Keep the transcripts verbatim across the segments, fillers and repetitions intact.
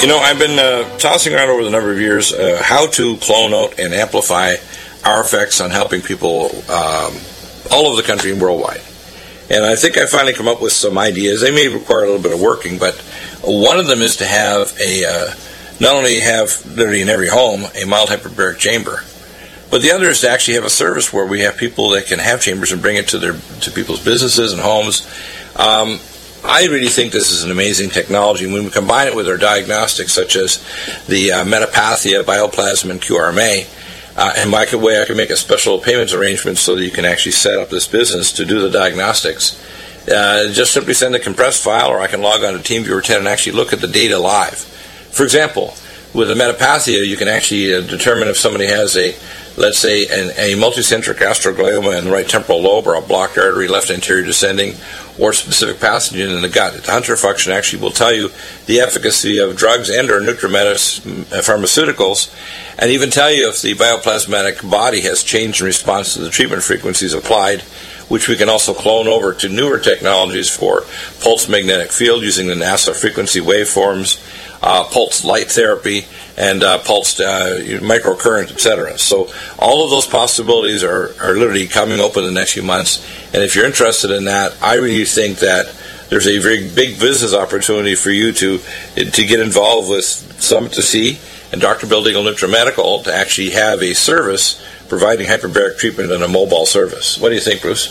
You know, I've been uh, tossing around over the number of years uh, how to clone out and amplify our effects on helping people um, all over the country and worldwide. And I think I finally come up with some ideas. They may require a little bit of working, but one of them is to have a, uh, not only have literally in every home a mild hyperbaric chamber, but the other is to actually have a service where we have people that can have chambers and bring it to their to people's businesses and homes. Um, I really think this is an amazing technology. And when we combine it with our diagnostics, such as the uh, Metapathia, Bioplasma, and Q R M A, uh, and by the way, I can make a special payments arrangement so that you can actually set up this business to do the diagnostics. Uh, just simply send a compressed file, or I can log on to TeamViewer ten and actually look at the data live. For example, with the Metapathia, you can actually uh, determine if somebody has a, let's say, an, a multicentric astroglioma in the right temporal lobe, or a blocked artery, left anterior descending, or specific pathogen in the gut. The Hunter function actually will tell you the efficacy of drugs and or nutrametis pharmaceuticals, and even tell you if the bioplasmatic body has changed in response to the treatment frequencies applied, which we can also clone over to newer technologies for pulse magnetic field using the NASA frequency waveforms, uh, pulse light therapy, and uh, pulsed uh, microcurrent, et cetera. So all of those possibilities are, are literally coming open in the next few months. And if you're interested in that, I really think that there's a very big business opportunity for you to to get involved with Summit to See and Doctor Bill Deagle NutriMedical to actually have a service providing hyperbaric treatment and a mobile service. What do you think, Bruce?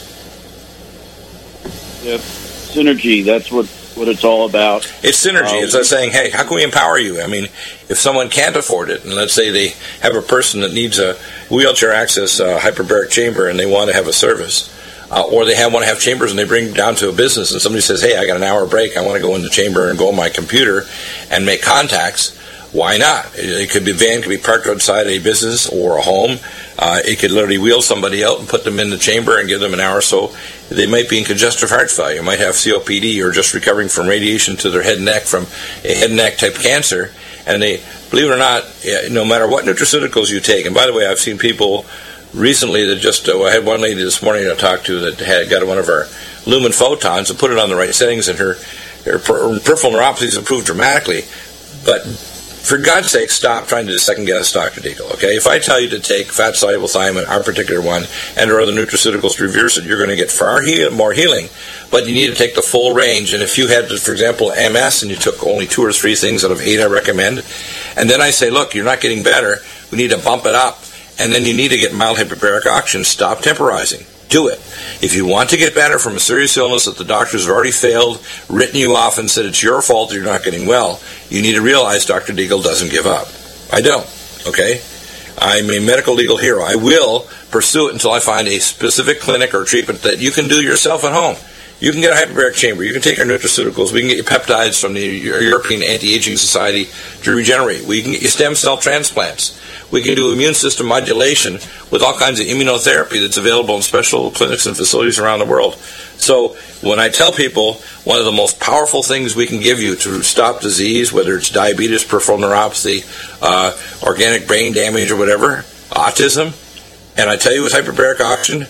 Yeah, synergy, that's what, what it's all about. It's synergy. Um, it's like saying, hey, how can we empower you? I mean, if someone can't afford it, and let's say they have a person that needs a wheelchair access uh, hyperbaric chamber and they want to have a service, uh, or they have, want to have chambers and they bring down to a business and somebody says, hey, I got an hour break, I want to go in the chamber and go on my computer and make contacts, why not? It could be a van, could be parked outside a business or a home. Uh, it could literally wheel somebody out and put them in the chamber and give them an hour or so. They might be in congestive heart failure, might have C O P D, or just recovering from radiation to their head and neck from a head and neck type cancer. And they, believe it or not, no matter what nutraceuticals you take, and by the way, I've seen people recently that just, uh, I had one lady this morning I talked to that had got one of our Lumen Photons and put it on the right settings, and her, her peripheral neuropathies improved dramatically. But for God's sake, stop trying to second-guess Doctor Deagle, okay? If I tell you to take fat-soluble thiamine, our particular one, and or other nutraceuticals to reverse it, you're going to get far he- more healing, but you need to take the full range. And if you had, for example, M S, and you took only two or three things out of eight I recommend, and then I say, look, you're not getting better, we need to bump it up, and then you need to get mild hyperbaric oxygen, stop temporizing. Do it. If you want to get better from a serious illness that the doctors have already failed, written you off and said it's your fault that you're not getting well, you need to realize Doctor Deagle doesn't give up. I don't, okay? I'm a medical legal hero. I will pursue it until I find a specific clinic or treatment that you can do yourself at home. You can get a hyperbaric chamber. You can take our nutraceuticals. We can get you peptides from the European Anti-Aging Society to regenerate. We can get you stem cell transplants. We can do immune system modulation with all kinds of immunotherapy that's available in special clinics and facilities around the world. So when I tell people one of the most powerful things we can give you to stop disease, whether it's diabetes, peripheral neuropathy, uh, organic brain damage or whatever, autism, and I tell you it's hyperbaric oxygen,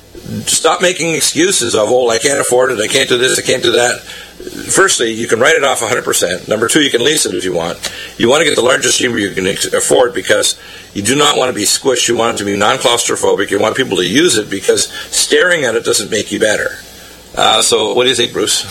stop making excuses of, oh, I can't afford it, I can't do this, I can't do that. Firstly, you can write it off one hundred percent. Number two, you can lease it if you want. You want to get the largest chamber you can afford because you do not want to be squished. You want it to be non-claustrophobic. You want people to use it because staring at it doesn't make you better. Uh, so what do you think, Bruce?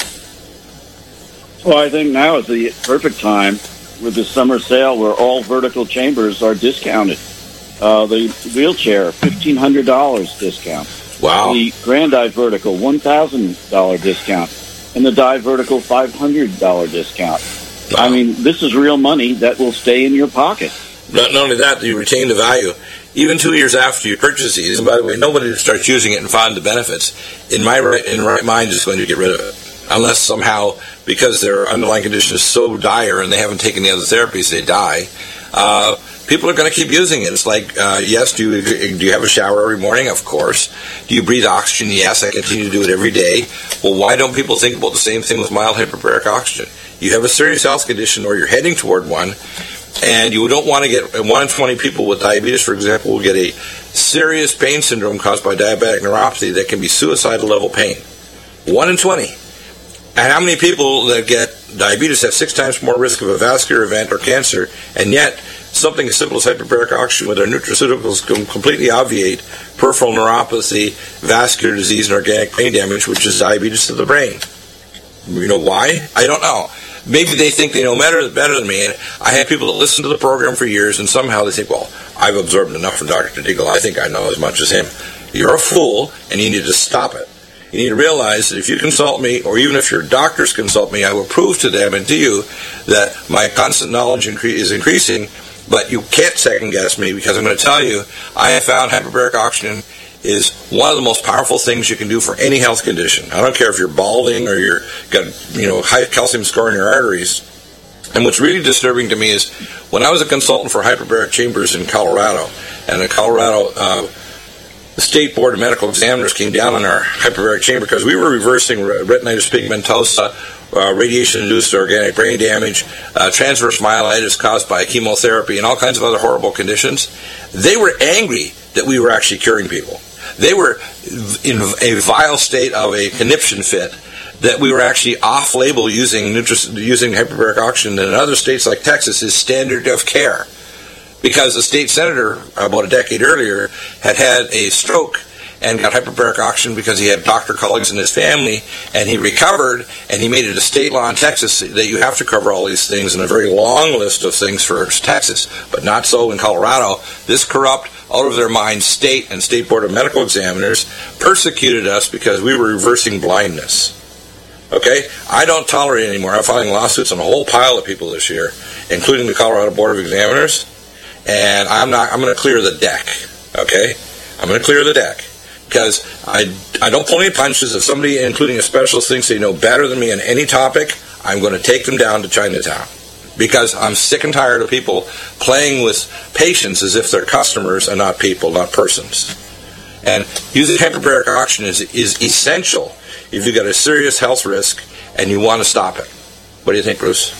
Well, I think now is the perfect time with the summer sale where all vertical chambers are discounted. Uh, the wheelchair, fifteen hundred dollars discount. Wow. The Grandi Vertical, one thousand dollars discount. And the Dive Vertical, five hundred dollars discount. Wow. I mean, this is real money that will stay in your pocket. Not, not only that, you retain the value. Even two years after you purchase these, and by the way, nobody that starts using it and find the benefits, in my right, in right mind, is going to get rid of it. Unless somehow, because their underlying condition is so dire and they haven't taken the other therapies, they die. Uh, people are going to keep using it. It's like, uh, yes, do you, do you have a shower every morning? Of course. Do you breathe oxygen? Yes, I continue to do it every day. Well, why don't people think about the same thing with mild hyperbaric oxygen? You have a serious health condition or you're heading toward one, and you don't want to get, one in twenty people with diabetes, for example, will get a serious pain syndrome caused by diabetic neuropathy that can be suicidal level pain. one in twenty. And how many people that get diabetes has six times more risk of a vascular event or cancer, and yet something as simple as hyperbaric oxygen with our nutraceuticals can completely obviate peripheral neuropathy, vascular disease, and organic brain damage, which is diabetes to the brain. You know why? I don't know. Maybe they think they know better, better than me. And I had people that listen to the program for years, and somehow they think, well, I've absorbed enough from Doctor Deagle. I think I know as much as him. You're a fool, and you need to stop it. You need to realize that if you consult me, or even if your doctors consult me, I will prove to them and to you that my constant knowledge incre- is increasing, but you can't second-guess me, because I'm going to tell you, I have found hyperbaric oxygen is one of the most powerful things you can do for any health condition. I don't care if you're balding or you're got you know high calcium score in your arteries. And what's really disturbing to me is when I was a consultant for hyperbaric chambers in Colorado, and the Colorado uh, the State Board of Medical Examiners came down on our hyperbaric chamber because we were reversing retinitis pigmentosa, uh, radiation-induced organic brain damage, uh, transverse myelitis caused by chemotherapy, and all kinds of other horrible conditions. They were angry that we were actually curing people. They were in a vile state of a conniption fit that we were actually off-label using nutri- using hyperbaric oxygen in other states like Texas is standard of care. Because a state senator about a decade earlier had had a stroke and got hyperbaric oxygen because he had doctor colleagues in his family, and he recovered, and he made it a state law in Texas that you have to cover all these things, and a very long list of things for Texas, but not so in Colorado. This corrupt, out of their mind state and State Board of Medical Examiners persecuted us because we were reversing blindness. Okay? I don't tolerate it anymore. I'm filing lawsuits on a whole pile of people this year, including the Colorado Board of Examiners, and I'm not. I'm going to clear the deck. Okay? I'm going to clear the deck. Because I, I don't pull any punches. If somebody, including a specialist, thinks they know better than me on any topic, I'm going to take them down to Chinatown. Because I'm sick and tired of people playing with patients as if they're customers and not people, not persons. And using hyperbaric oxygen is, is essential if you've got a serious health risk and you want to stop it. What do you think, Bruce?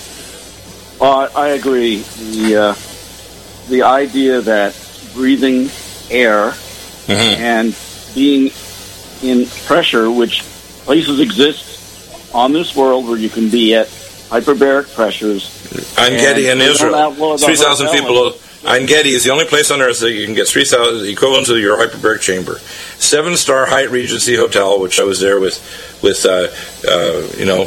Uh, I agree. The, uh, the idea that breathing air mm-hmm. and being in pressure, which places exist on this world where you can be at hyperbaric pressures. Ein Gedi in Israel, three thousand people. Ein Gedi is the only place on earth that you can get three thousand, equivalent to your hyperbaric chamber. Seven-star Hyatt Regency Hotel, which I was there with, with uh, uh, you know,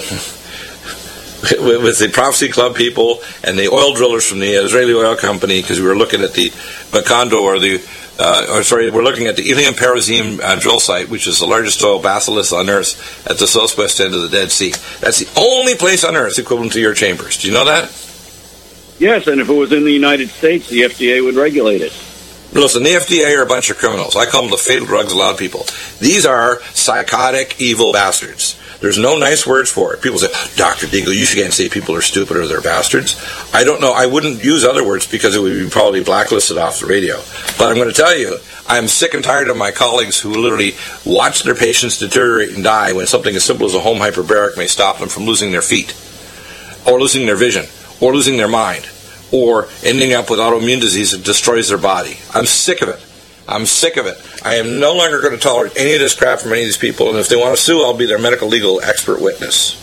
with, with the Prophecy Club people and the oil drillers from the Israeli oil company, because we were looking at the Macondo or the Uh, or sorry, we're looking at the Ilium Perazim uh, drill site, which is the largest oil batholith on Earth at the southwest end of the Dead Sea. That's the only place on Earth equivalent to your chambers. Do you know that? Yes, and if it was in the United States, the F D A would regulate it. Listen, the F D A are a bunch of criminals. I call them the fatal drugs allowed people. These are psychotic, evil bastards. There's no nice words for it. People say, Doctor Deagle, you can't say people are stupid or they're bastards. I don't know. I wouldn't use other words because it would be probably blacklisted off the radio. But I'm going to tell you, I'm sick and tired of my colleagues who literally watch their patients deteriorate and die when something as simple as a home hyperbaric may stop them from losing their feet, or losing their vision, or losing their mind, or ending up with autoimmune disease that destroys their body. I'm sick of it. I'm sick of it. I am no longer going to tolerate any of this crap from any of these people, and if they want to sue, I'll be their medical legal expert witness.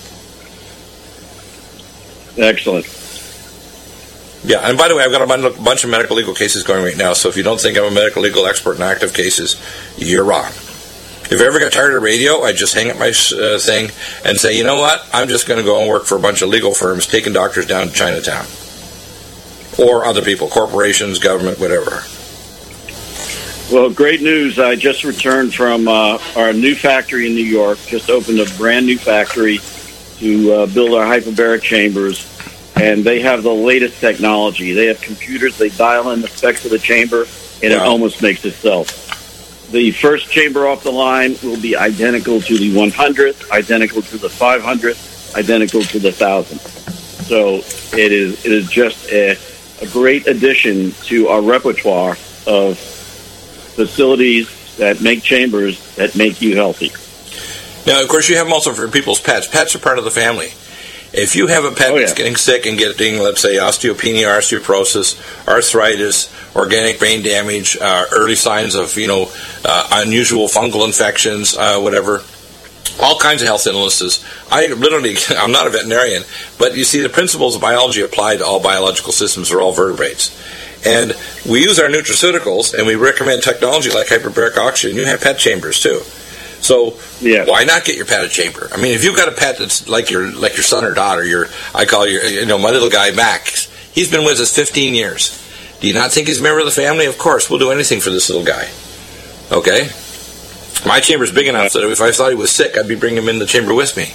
Excellent. Yeah, and by the way, I've got a bunch of medical legal cases going right now, so if you don't think I'm a medical legal expert in active cases, you're wrong. If I ever got tired of radio, I'd just hang up my uh, thing and say, you know what, I'm just going to go and work for a bunch of legal firms taking doctors down to Chinatown. Or other people, corporations, government, whatever. Well, great news. I just returned from uh, our new factory in New York, just opened a brand new factory to uh, build our hyperbaric chambers, and they have the latest technology. They have computers, they dial in the specs of the chamber, and wow. It almost makes itself. The first chamber off the line will be identical to the one hundredth, identical to the five hundredth, identical to the one thousandth. So it is it is just a, a great addition to our repertoire of facilities that make chambers that make you healthy. Now, of course, you have them also for people's pets. Pets are part of the family. If you have a pet oh, yeah. that's getting sick and getting, let's say, osteopenia, osteoporosis, arthritis, organic brain damage, uh, early signs of, you know, uh, unusual fungal infections, uh, whatever, all kinds of health illnesses. I literally, I'm not a veterinarian, but you see the principles of biology apply to all biological systems or all vertebrates. And we use our nutraceuticals, and we recommend technology like hyperbaric oxygen. You have pet chambers too. So yeah. Why not get your pet a chamber? I mean, if you've got a pet that's like your like your son or daughter, your I call your you know my little guy Max. He's been with us fifteen years. Do you not think he's a member of the family? Of course, we'll do anything for this little guy. Okay. My chamber's big enough that if I thought he was sick, I'd be bringing him in the chamber with me.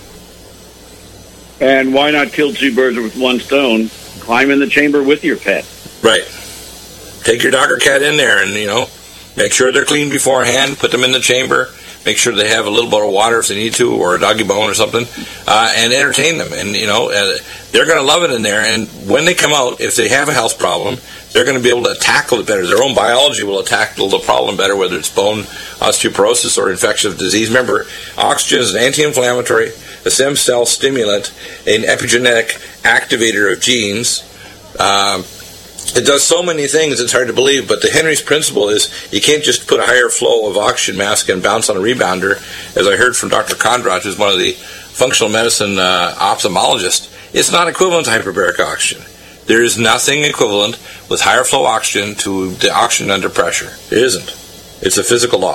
And why not kill two birds with one stone? Climb in the chamber with your pet. Right. Take your dog or cat in there and, you know, make sure they're clean beforehand, put them in the chamber, make sure they have a little bit of water if they need to, or a doggy bone or something, uh, and entertain them. And, you know, uh, they're going to love it in there. And when they come out, if they have a health problem, they're going to be able to tackle it better. Their own biology will tackle the problem better, whether it's bone osteoporosis or infectious disease. Remember, oxygen is an anti-inflammatory, a stem cell stimulant, an epigenetic activator of genes. Um, It does so many things, it's hard to believe, but the Henry's principle is you can't just put a higher flow of oxygen mask and bounce on a rebounder, as I heard from Doctor Kondrat, who's one of the functional medicine uh, ophthalmologists. It's not equivalent to hyperbaric oxygen. There is nothing equivalent with higher flow oxygen to the oxygen under pressure. It isn't. It's a physical law.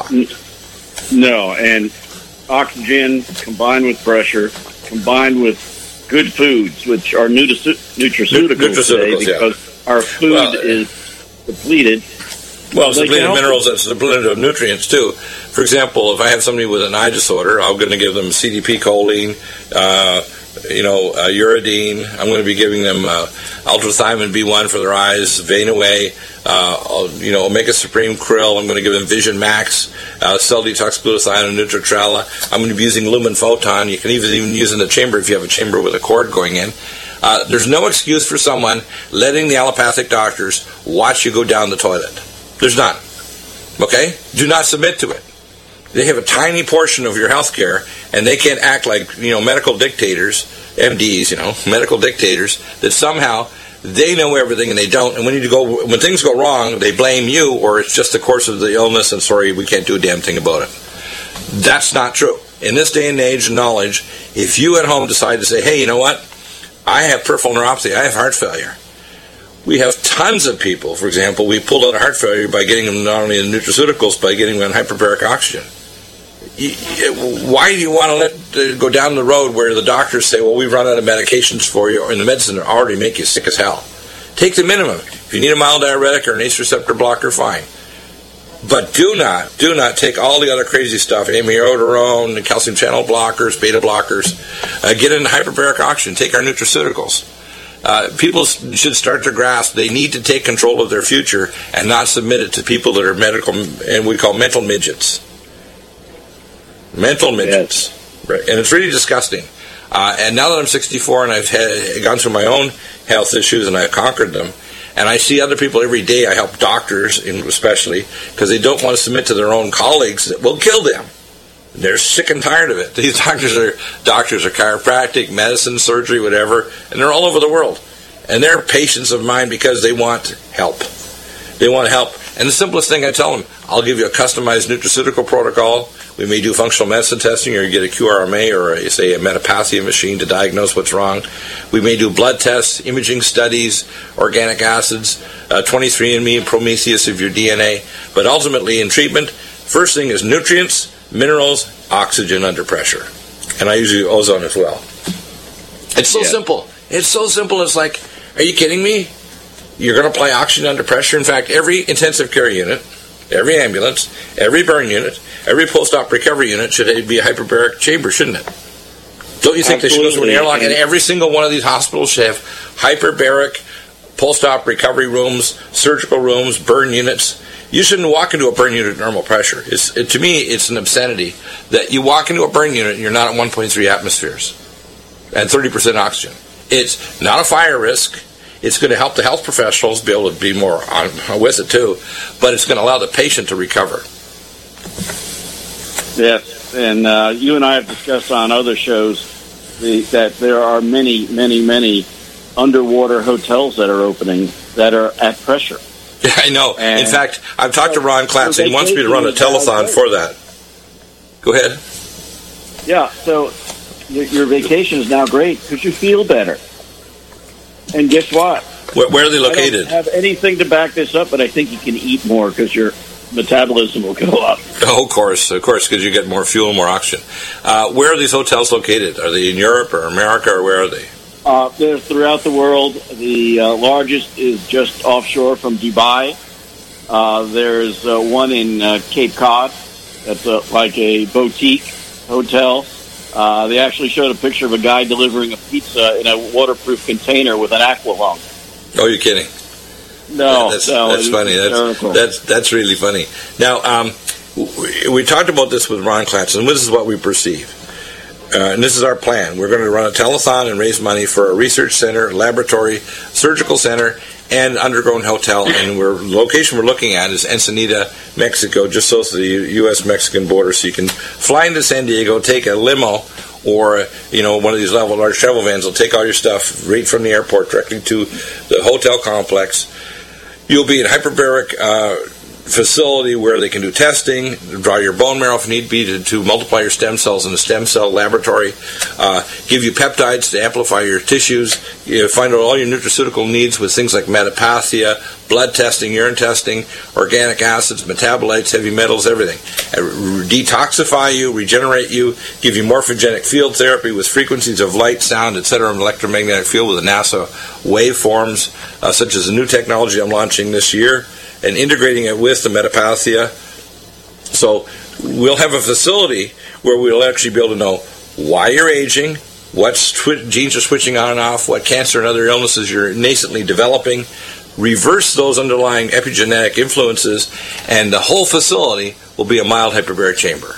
No, and oxygen combined with pressure, combined with good foods, which are nutrace- nutraceuticals, nutraceuticals today, because yeah. our food well, is depleted. Well, it's depleted of minerals, it's depleted of nutrients, too. For example, if I have somebody with an eye disorder, I'm going to give them C D P choline, uh, you know, uh, uridine. I'm going to be giving them uh, ultrathymine B one for their eyes, Vein Away, uh, you know, Omega Supreme Krill. I'm going to give them Vision Max, uh, Cell Detox Glutathione, and Nutritrella. I'm going to be using Lumen Photon. You can even, even use in the chamber if you have a chamber with a cord going in. Uh, there's no excuse for someone letting the allopathic doctors watch you go down the toilet. There's none. Okay? Do not submit to it. They have a tiny portion of your health care, and they can't act like, you know, medical dictators, M Ds, you know, medical dictators, that somehow they know everything and they don't. And when you go, when things go wrong, they blame you, or it's just the course of the illness, and sorry, we can't do a damn thing about it. That's not true. In this day and age of knowledge, if you at home decide to say, hey, you know what? I have peripheral neuropathy, I have heart failure. We have tons of people, for example, we pulled out a heart failure by getting them not only in nutraceuticals, by getting them on hyperbaric oxygen. Why do you want to let uh, go down the road where the doctors say, well, we've run out of medications for you, or in the medicine that already make you sick as hell? Take the minimum. If you need a mild diuretic or an A C E receptor blocker, fine. But do not, do not take all the other crazy stuff, amiodarone, calcium channel blockers, beta blockers. Uh, get into hyperbaric oxygen. Take our nutraceuticals. Uh, people should start to grasp they need to take control of their future and not submit it to people that are medical, and we call mental midgets. Mental midgets. Yes. Right. And it's really disgusting. Uh, and now that I'm sixty-four and I've had, gone through my own health issues and I've conquered them, and I see other people every day, I help doctors especially, because they don't want to submit to their own colleagues that will kill them. They're sick and tired of it. These doctors are doctors are chiropractic, medicine, surgery, whatever, and they're all over the world. And they're patients of mine because they want help. They want help. And the simplest thing I tell them, I'll give you a customized nutraceutical protocol. We may do functional medicine testing, or you get a Q R M A or, a, say, a metapathia machine to diagnose what's wrong. We may do blood tests, imaging studies, organic acids, uh, twenty-three and me, Prometheus of your D N A. But ultimately, in treatment, first thing is nutrients, minerals, oxygen under pressure. And I use ozone as well. It's so yeah. simple. It's so simple. It's like, are you kidding me? You're going to apply oxygen under pressure. In fact, every intensive care unit, every ambulance, every burn unit, every post-op recovery unit should be a hyperbaric chamber, shouldn't it? Don't you think Absolutely. They should go through an airlock? And every single one of these hospitals should have hyperbaric post-op recovery rooms, surgical rooms, burn units. You shouldn't walk into a burn unit at normal pressure. It's, it, to me, it's an obscenity that you walk into a burn unit and you're not at one point three atmospheres and thirty percent oxygen. It's not a fire risk. It's going to help the health professionals be able to be more on with it too, but it's going to allow the patient to recover. Yes, and uh, you and I have discussed on other shows the, that there are many, many, many underwater hotels that are opening that are at pressure. Yeah, I know. And in fact, I've talked to Ron Klatz. He wants me to run a telethon for that. Go ahead. Yeah, so your, your vacation is now great because you feel better. And guess what? Where, where are they located? I don't have anything to back this up, but I think you can eat more because your metabolism will go up. Oh, of course, of course, because you get more fuel, more oxygen. Uh, where are these hotels located? Are they in Europe or America, or where are they? Uh, they're throughout the world. The uh, largest is just offshore from Dubai. Uh, there's uh, one in uh, Cape Cod. That's a, like a boutique hotel. Uh, they actually showed a picture of a guy delivering a pizza in a waterproof container with an aqua lung. Oh, you're kidding. No, yeah, that's, no, that's funny. That's, that's that's really funny. Now, um, we, we talked about this with Ron Klatz, and this is what we perceive. Uh, and this is our plan. We're going to run a telethon and raise money for a research center, laboratory, surgical center, and underground hotel. And we're, the location we're looking at is Ensenada, Mexico, just south of the U S Mexican border. So you can fly into San Diego, take a limo, or you know one of these level large travel vans will take all your stuff right from the airport directly to the hotel complex. You'll be in hyperbaric uh, facility where they can do testing, draw your bone marrow if need be to, to multiply your stem cells in a stem cell laboratory, uh, give you peptides to amplify your tissues, you find out all your nutraceutical needs with things like metapathia, blood testing, urine testing, organic acids, metabolites, heavy metals, everything. Uh, detoxify you, regenerate you, give you morphogenic field therapy with frequencies of light, sound, et cetera, and electromagnetic field with the NASA waveforms, uh, such as a new technology I'm launching this year, and integrating it with the metapathia. So we'll have a facility where we'll actually be able to know why you're aging, what twi- genes are switching on and off, what cancer and other illnesses you're nascently developing, reverse those underlying epigenetic influences, and the whole facility will be a mild hyperbaric chamber.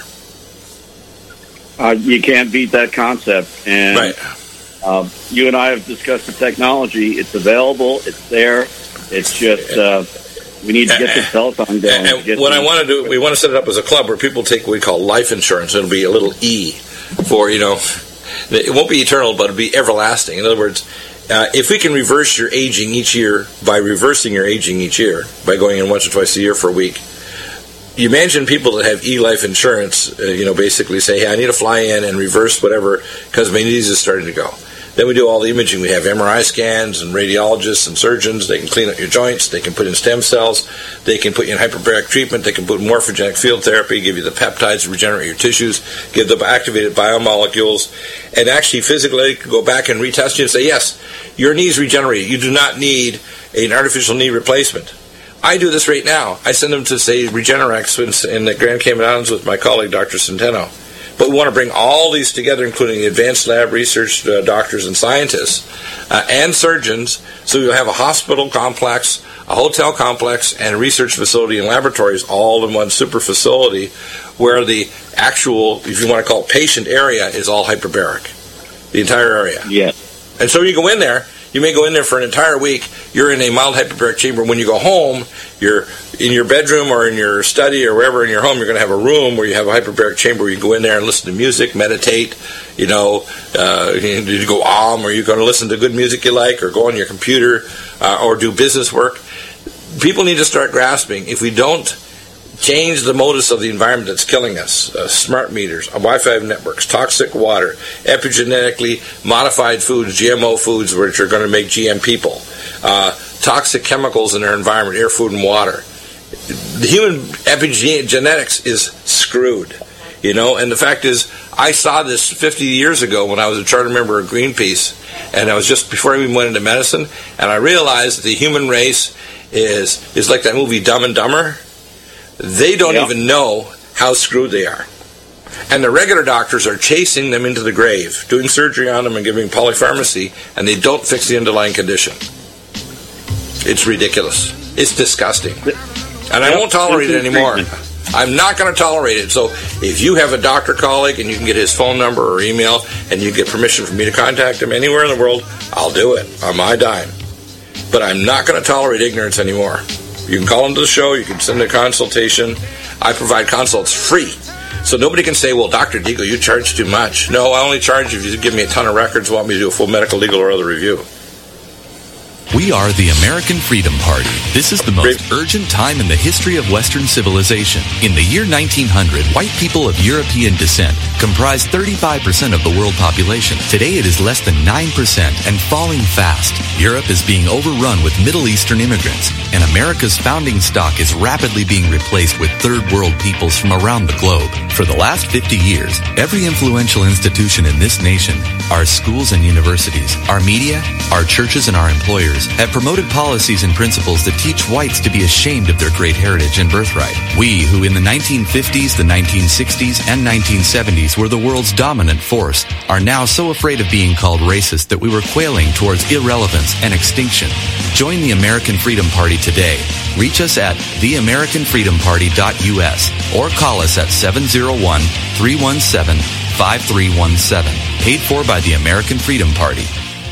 Uh, you can't beat that concept. And right. uh, you and I have discussed the technology. It's available. It's there. It's just... Uh, We need to get the telethon going. And, and what I want to do, we want to set it up as a club where people take what we call life insurance. It'll be a little E for, you know, it won't be eternal, but it'll be everlasting. In other words, uh, if we can reverse your aging each year by reversing your aging each year, by going in once or twice a year for a week, you imagine people that have E-life insurance, uh, you know, basically say, hey, I need to fly in and reverse whatever because my disease is starting to go. Then we do all the imaging. We have M R I scans and radiologists and surgeons. They can clean up your joints. They can put in stem cells. They can put you in hyperbaric treatment. They can put morphogenic field therapy, give you the peptides to regenerate your tissues, give the activated biomolecules, and actually physically go back and retest you and say, yes, your knee's regenerated. You do not need an artificial knee replacement. I do this right now. I send them to, say, Regenerex in the Grand Cayman Islands with my colleague, Doctor Centeno. But we want to bring all these together, including the advanced lab research uh, doctors and scientists uh, and surgeons, so you'll have a hospital complex, a hotel complex, and a research facility and laboratories all in one super facility where the actual, if you want to call it patient area, is all hyperbaric. The entire area. Yes. And so you go in there, you may go in there for an entire week, you're in a mild hyperbaric chamber. When you go home, you're in your bedroom or in your study or wherever in your home, you're going to have a room where you have a hyperbaric chamber where you go in there and listen to music, meditate, you know, uh, you go om, or you're going to listen to good music you like, or go on your computer, uh, or do business work. People need to start grasping, if we don't change the modus of the environment that's killing us, uh, smart meters, uh, Wi-Fi networks, toxic water, epigenetically modified foods, G M O foods, which are going to make G M people, uh, toxic chemicals in our environment, air, food, and water. The human epigenetics is screwed, you know, and the fact is, I saw this fifty years ago when I was a charter member of Greenpeace, and I was just before I even went into medicine, and I realized that the human race is is like that movie Dumb and Dumber. They don't yeah. even know how screwed they are. And the regular doctors are chasing them into the grave, doing surgery on them and giving polypharmacy, and they don't fix the underlying condition. It's ridiculous. It's disgusting. And I won't tolerate it anymore. I'm not going to tolerate it. So if you have a doctor colleague and you can get his phone number or email and you get permission for me to contact him anywhere in the world, I'll do it on my dime. But I'm not going to tolerate ignorance anymore. You can call into the show. You can send a consultation. I provide consults free. So nobody can say, well, Doctor Deagle, you charge too much. No, I only charge if you give me a ton of records, want me to do a full medical, legal, or other review. We are the American Freedom Party. This is the most urgent time in the history of Western civilization. In the year nineteen hundred, white people of European descent comprised thirty-five percent of the world population. Today it is less than nine percent and falling fast. Europe is being overrun with Middle Eastern immigrants, and America's founding stock is rapidly being replaced with third world peoples from around the globe. For the last fifty years, every influential institution in this nation, our schools and universities, our media, our churches and our employers, have promoted policies and principles that teach whites to be ashamed of their great heritage and birthright. We, who in the nineteen fifties, the nineteen sixties, and nineteen seventies were the world's dominant force, are now so afraid of being called racist that we were quailing towards irrelevance and extinction. Join the American Freedom Party today. Reach us at the american freedom party dot u s or call us at seven zero one, three one seven, five three one seven. Paid for by the American Freedom Party.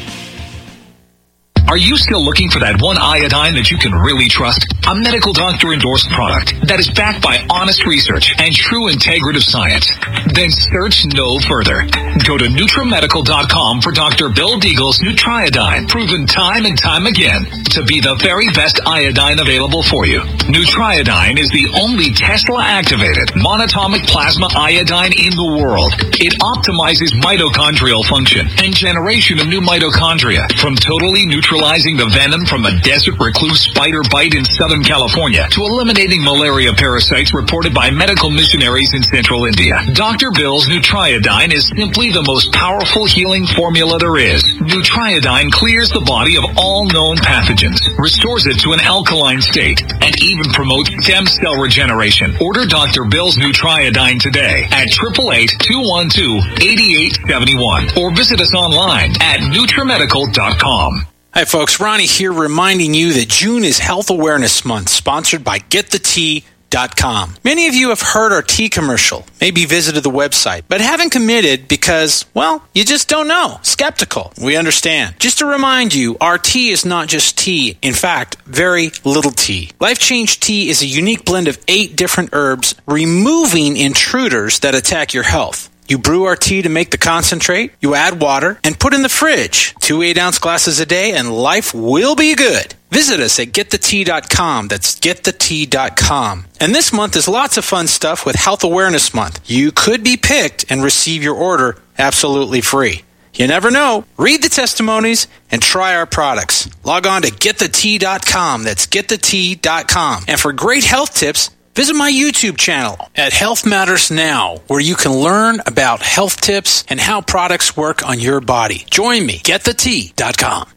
Are you still looking for that one iodine that you can really trust? A medical doctor endorsed product that is backed by honest research and true integrative science? Then search no further. Go to Nutramedical dot com for Doctor Bill Deagle's Nutriodine, proven time and time again to be the very best iodine available for you. Nutriodine is the only Tesla-activated monatomic plasma iodine in the world. It optimizes mitochondrial function and generation of new mitochondria from totally neutral neutralizing the venom from a desert recluse spider bite in Southern California to eliminating malaria parasites reported by medical missionaries in central India. Doctor Bill's Nutriodine is simply the most powerful healing formula there is. Nutriodine clears the body of all known pathogens, restores it to an alkaline state, and even promotes stem cell regeneration. Order Doctor Bill's Nutriodine today at eight eight eight, two one two, eight eight seven one or visit us online at Nutramedical dot com. Hi folks, Ronnie here reminding you that June is Health Awareness Month, sponsored by get the tea dot com. Many of you have heard our tea commercial, maybe visited the website, but haven't committed because, well, you just don't know. Skeptical. We understand. Just to remind you, our tea is not just tea. In fact, very little tea. Life Change Tea is a unique blend of eight different herbs, removing intruders that attack your health. You brew our tea to make the concentrate, you add water, and put in the fridge. Two eight-ounce glasses a day, and life will be good. Visit us at get the tea dot com. That's get the tea dot com. And this month is lots of fun stuff with Health Awareness Month. You could be picked and receive your order absolutely free. You never know. Read the testimonies and try our products. Log on to get the tea dot com. That's get the tea dot com. And for great health tips, visit my YouTube channel at Health Matters Now, where you can learn about health tips and how products work on your body. Join me, get the tea dot com.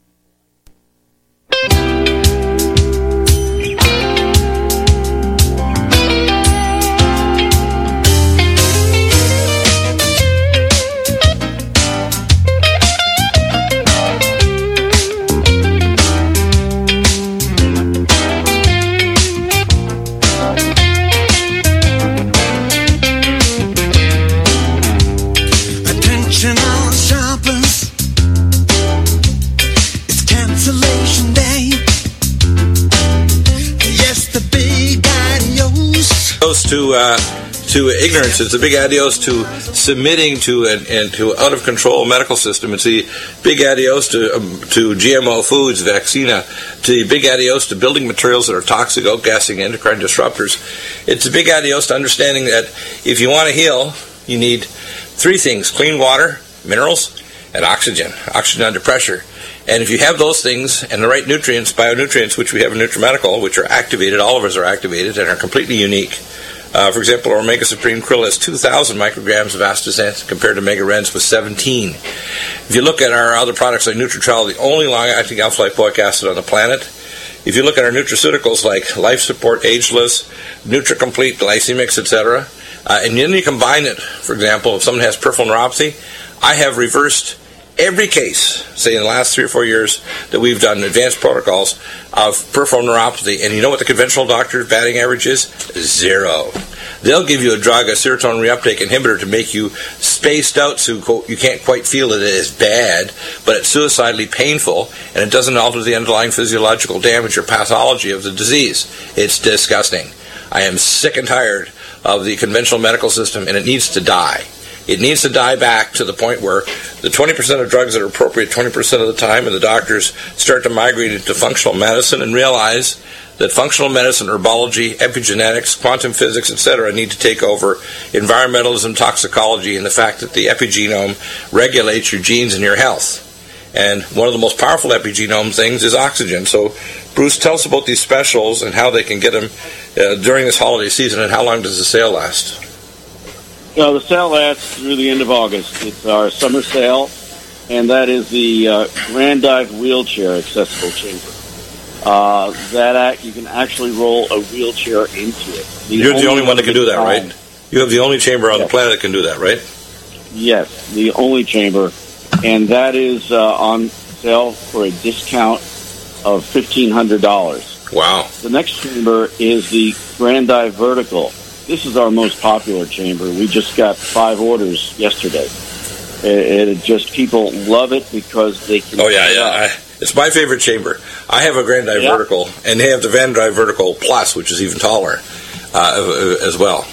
To uh, to ignorance, it's a big adios to submitting to an and to out of control medical system. It's the big adios to um, to G M O foods, vaccina, to the big adios to building materials that are toxic, outgassing, endocrine disruptors. It's a big adios to understanding that if you want to heal, you need three things: clean water, minerals, and oxygen. Oxygen under pressure. And if you have those things and the right nutrients, bionutrients, which we have in Nutramedical, which are activated, all of us are activated and are completely unique. Uh, for example, our Omega Supreme Krill has two thousand micrograms of astaxanthin compared to Mega Rens with seventeen. If you look at our other products like Nutritrol, the only long-acting alpha-lipoic acid on the planet. If you look at our nutraceuticals like Life Support, Ageless, NutriComplete, Glycemics, et cetera, uh, and then you combine it, for example, if someone has peripheral neuropathy, I have reversed every case, say in the last three or four years, that we've done advanced protocols of peripheral neuropathy. And you know what the conventional doctor's batting average is? Zero. They'll give you a drug, a serotonin reuptake inhibitor, to make you spaced out so you can't quite feel it as bad, but it's suicidally painful, and it doesn't alter the underlying physiological damage or pathology of the disease. It's disgusting. I am sick and tired of the conventional medical system, and it needs to die. it needs to die back to the point where the twenty percent of drugs that are appropriate twenty percent of the time, and the doctors start to migrate into functional medicine and realize that functional medicine, herbology, epigenetics, quantum physics, et cetera, need to take over environmentalism, toxicology, and the fact that the epigenome regulates your genes and your health. And one of the most powerful epigenome things is oxygen. So, Bruce, tell us about these specials and how they can get them uh, during this holiday season, and how long does the sale last? Well, the sale lasts through the end of August. It's our summer sale, and that is the uh, Grand Dive wheelchair accessible chamber. Uh, that act, you can actually roll a wheelchair into it. The You're the only one that can do that, right? You have the only chamber on yes. the planet that can do that, right? Yes, the only chamber, and that is uh, on sale for a discount of fifteen hundred dollars. Wow. The next chamber is the Grand Dive Vertical. This is our most popular chamber. We just got five orders yesterday. It, it just, people love it because they can... Oh, yeah, yeah. I, it's my favorite chamber. I have a Grand Dive yeah. Vertical, and they have the Van Dive Vertical Plus, which is even taller uh, as well.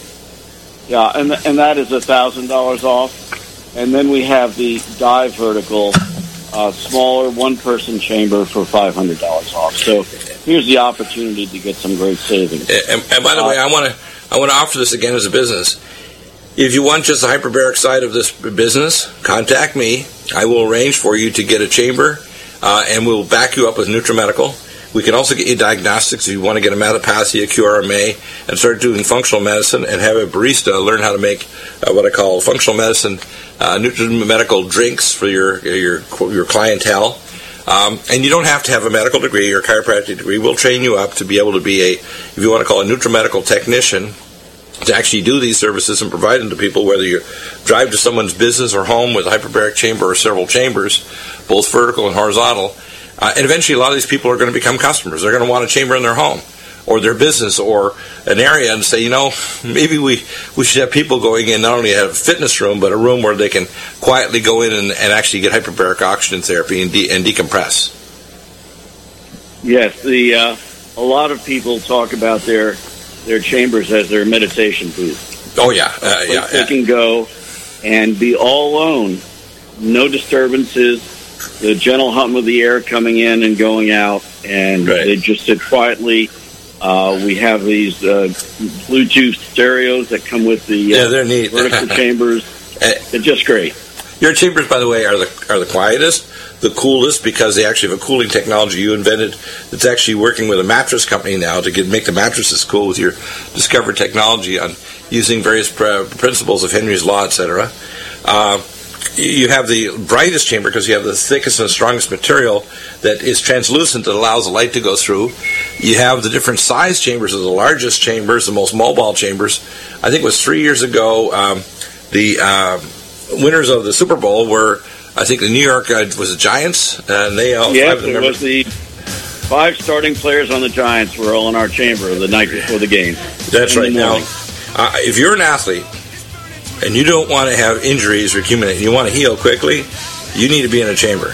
Yeah, and and that is one thousand dollars off. And then we have the Dive Vertical, uh, smaller one-person chamber for five hundred dollars off. So here's the opportunity to get some great savings. And, and by the uh, way, I want to I want to offer this again as a business. If you want just the hyperbaric side of this business, contact me. I will arrange for you to get a chamber, uh, and we'll back you up with NutriMedical. We can also get you diagnostics if you want to get a Metapathia, Q R M A, and start doing functional medicine, and have a barista learn how to make uh, what I call functional medicine, uh, NutriMedical drinks for your your your clientele. Um, and you don't have to have a medical degree or a chiropractic degree. We'll train you up to be able to be a, if you want to call it a NutriMedical technician, to actually do these services and provide them to people, whether you drive to someone's business or home with a hyperbaric chamber or several chambers, both vertical and horizontal. Uh, and eventually a lot of these people are going to become customers. They're going to want a chamber in their home or their business or an area, and say, you know, maybe we, we should have people going in, not only a fitness room, but a room where they can quietly go in and, and actually get hyperbaric oxygen therapy and, de- and decompress. Yes, the uh, a lot of people talk about their their chambers as their meditation booth. Oh, yeah. Uh, yeah, they yeah. can go and be all alone, no disturbances, the gentle hum of the air coming in and going out, and right. they just sit quietly. Uh, we have these uh, Bluetooth stereos that come with the uh, yeah, they're neat. vertical chambers. They're just great. Your chambers, by the way, are the are the quietest, the coolest, because they actually have a cooling technology you invented that's actually working with a mattress company now to get make the mattresses cool with your discovered technology on using various pr- principles of Henry's Law, et cetera. Uh, you have the brightest chamber because you have the thickest and strongest material that is translucent that allows the light to go through. You have the different size chambers of the largest chambers, the most mobile chambers. I think it was three years ago, um, the uh, winners of the Super Bowl were, I think, the New York uh, was the Giants, and they all yes, five of the it members. was the five starting players on the Giants were all in our chamber the night before the game. That's right. Now, uh, if you're an athlete and you don't want to have injuries or accumulate, you want to heal quickly, you need to be in a chamber.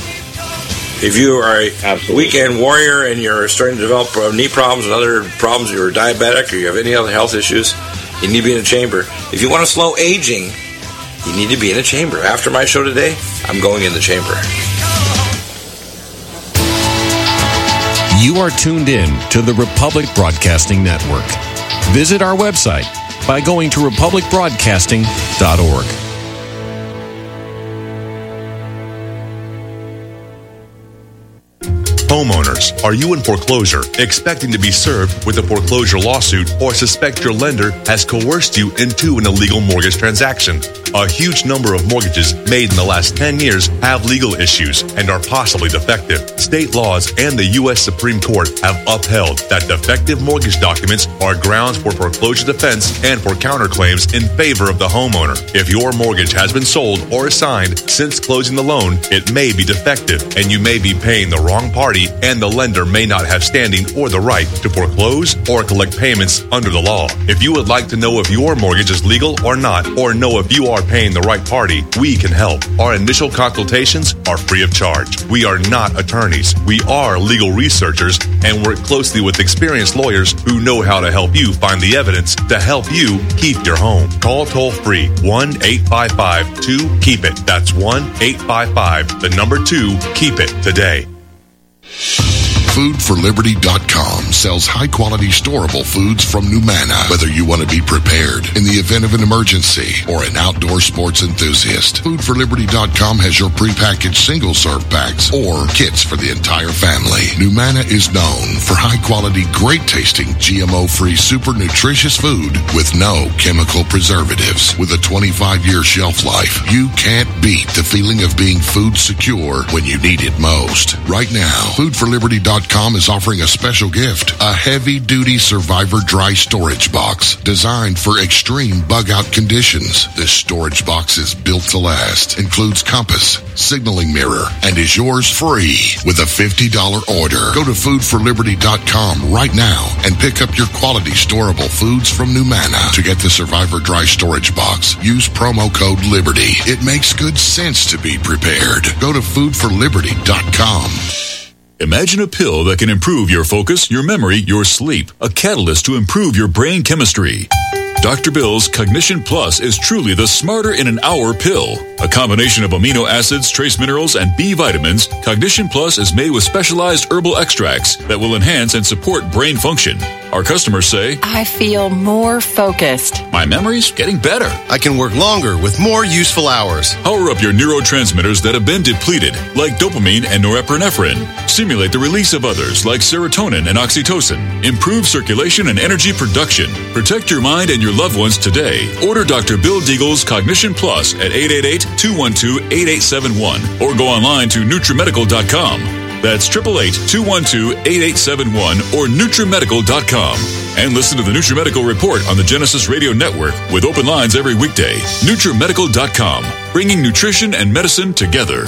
If you are a Absolutely. weekend warrior and you're starting to develop uh, knee problems and other problems, you're diabetic or you have any other health issues, you need to be in a chamber. If you want to slow aging, you need to be in a chamber. After my show today, I'm going in the chamber. You are tuned in to the Republic Broadcasting Network. Visit our website by going to republic broadcasting dot org. Homeowners, are you in foreclosure, expecting to be served with a foreclosure lawsuit, or suspect your lender has coerced you into an illegal mortgage transaction? A huge number of mortgages made in the last ten years have legal issues and are possibly defective. State laws and the U S Supreme Court have upheld that defective mortgage documents are grounds for foreclosure defense and for counterclaims in favor of the homeowner. If your mortgage has been sold or assigned since closing the loan, it may be defective and you may be paying the wrong party property, and the lender may not have standing or the right to foreclose or collect payments under the law. If you would like to know if your mortgage is legal or not, or know if you are paying the right party, we can help. Our initial consultations are free of charge. We are not attorneys. We are legal researchers and work closely with experienced lawyers who know how to help you find the evidence to help you keep your home. Call toll free one eight five five two keep it. That's one eight five five, the number two, keep it today. food for liberty dot com sells high-quality storable foods from Numanna. Whether you want to be prepared in the event of an emergency or an outdoor sports enthusiast, food for liberty dot com has your prepackaged single-serve packs or kits for the entire family. Numanna is known for high-quality, great-tasting, G M O-free, super nutritious food with no chemical preservatives. With a twenty-five year shelf life, you can't beat the feeling of being food secure when you need it most. Right now, food for liberty dot com is offering a special gift, a heavy-duty Survivor dry storage box designed for extreme bug-out conditions. This storage box is built to last, includes compass, signaling mirror, and is yours free with a fifty dollars order. Go to food for liberty dot com right now and pick up your quality storable foods from Numanna. To get the Survivor dry storage box, use promo code LIBERTY. It makes good sense to be prepared. Go to food for liberty dot com. Imagine a pill that can improve your focus, your memory, your sleep. A catalyst to improve your brain chemistry. Doctor Bill's Cognition Plus is truly the smarter in an hour pill. A combination of amino acids, trace minerals, and B vitamins, Cognition Plus is made with specialized herbal extracts that will enhance and support brain function. Our customers say, I feel more focused. My memory's getting better. I can work longer with more useful hours. Power up your neurotransmitters that have been depleted, like dopamine and norepinephrine. Stimulate the release of others, like serotonin and oxytocin. Improve circulation and energy production. Protect your mind and your loved ones today. Order Doctor Bill Deagle's Cognition Plus at eight eight eight, two one two, eight eight seven one or go online to NutriMedical dot com. That's eight eight eight, two one two, eight eight seven one or NutriMedical dot com. And listen to the NutriMedical Report on the Genesis Radio Network with open lines every weekday. NutriMedical dot com, bringing nutrition and medicine together.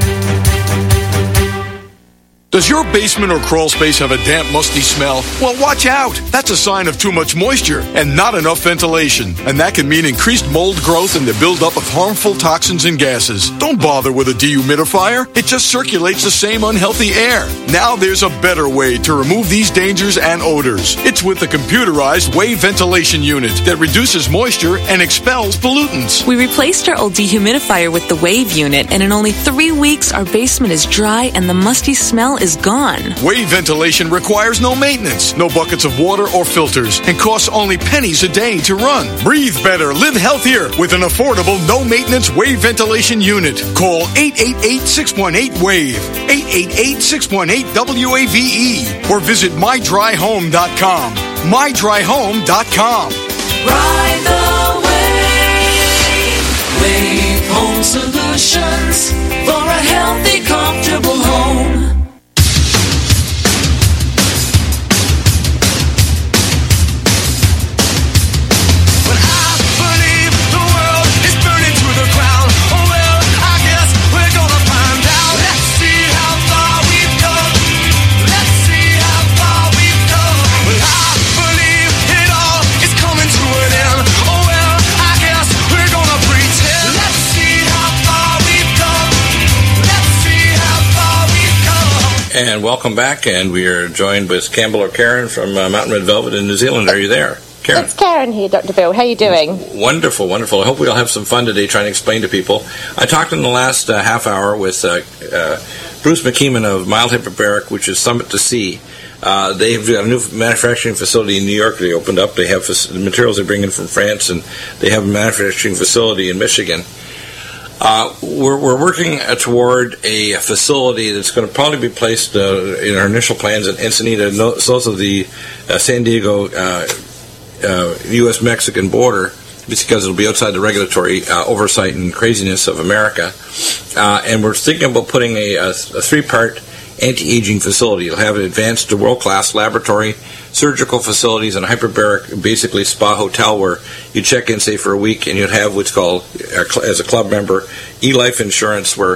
Does your basement or crawl space have a damp, musty smell? Well, watch out. That's a sign of too much moisture and not enough ventilation. And that can mean increased mold growth and the buildup of harmful toxins and gases. Don't bother with a dehumidifier. It just circulates the same unhealthy air. Now there's a better way to remove these dangers and odors. It's with the computerized Wave Ventilation Unit that reduces moisture and expels pollutants. We replaced our old dehumidifier with the Wave Unit, and in only three weeks, our basement is dry and the musty smell is gone. Wave ventilation requires no maintenance, no buckets of water or filters, and costs only pennies a day to run. Breathe better, live healthier with an affordable, no-maintenance Wave Ventilation Unit. Call eight eight eight, six one eight, WAVE, eight eight eight, six one eight, W A V E, or visit my dry home dot com. my dry home dot com. Ride the wave. Wave Home Solutions for a healthy, comfortable home. And welcome back, and we are joined with Campbell or Karen from uh, Mountain Red Velvet in New Zealand. Are you there, Karen? It's Karen here, Doctor Bill. How are you doing? Wonderful, wonderful. I hope we'll have some fun today trying to explain to people. I talked in the last uh, half hour with uh, uh, Bruce McKeeman of Mild Hyperbaric, which is Summit to Sea. Uh, they've got a new manufacturing facility in New York they opened up. They have the materials they bring in from France, and they have a manufacturing facility in Michigan. Uh, we're, we're working uh, toward a facility that's going to probably be placed uh, in our initial plans in Ensenada, no, south of the uh, San Diego uh, uh, U S Mexican border, because it'll be outside the regulatory uh, oversight and craziness of America. Uh, and we're thinking about putting a, a, a three-part anti-aging facility. It'll have an advanced to world-class laboratory, surgical facilities, and a hyperbaric, basically spa hotel where you check in, say, for a week, and you'd have what's called, as a club member, e-life insurance, where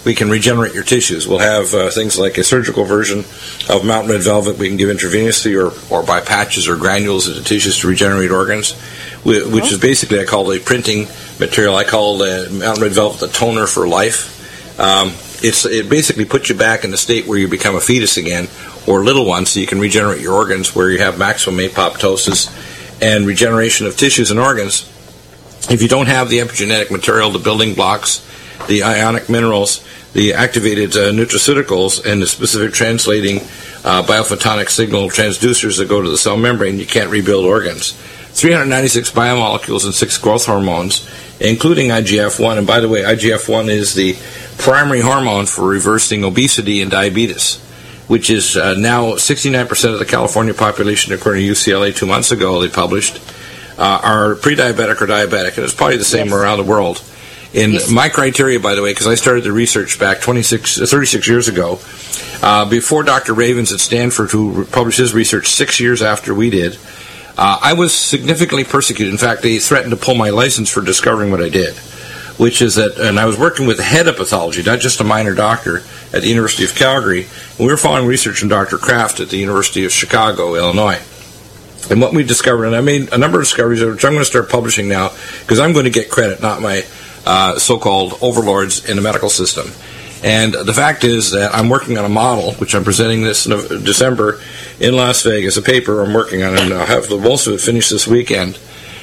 we can regenerate your tissues. We'll have uh, things like a surgical version of Mountain Red Velvet we can give intravenously or, or by patches or granules into tissues to regenerate organs, which oh. is basically, I call it a printing material. I call the Mountain Red Velvet the toner for life. Um, it's It basically puts you back in the state where you become a fetus again, or little one, so you can regenerate your organs where you have maximum apoptosis and regeneration of tissues and organs. If you don't have the epigenetic material, the building blocks, the ionic minerals, the activated uh, nutraceuticals, and the specific translating uh, biophotonic signal transducers that go to the cell membrane, you can't rebuild organs. three hundred ninety-six biomolecules and six growth hormones, including I G F one. And by the way, I G F one is the primary hormone for reversing obesity and diabetes, which is uh, now sixty-nine percent of the California population, according to U C L A two months ago, they published, uh, are pre-diabetic or diabetic. And it's probably the same yes. around the world. In yes. my criteria, by the way, because I started the research back twenty-six, thirty-six years ago, uh, before Doctor Ravens at Stanford, who published his research six years after we did, uh, I was significantly persecuted. In fact, they threatened to pull my license for discovering what I did, which is that, and I was working with the head of pathology, not just a minor doctor, at the University of Calgary, and we were following research from Doctor Kraft at the University of Chicago, Illinois. And what we discovered, and I made a number of discoveries, which I'm going to start publishing now, because I'm going to get credit, not my Uh, so-called overlords in the medical system. And the fact is that I'm working on a model, which I'm presenting this in December in Las Vegas, a paper I'm working on, and I'll have the most of it finished this weekend,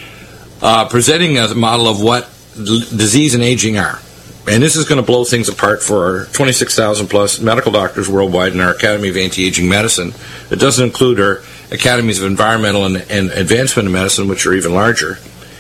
uh, presenting a model of what l- disease and aging are. And this is going to blow things apart for our twenty-six thousand plus medical doctors worldwide in our Academy of Anti-Aging Medicine. It doesn't include our Academies of Environmental and, and Advancement in Medicine, which are even larger.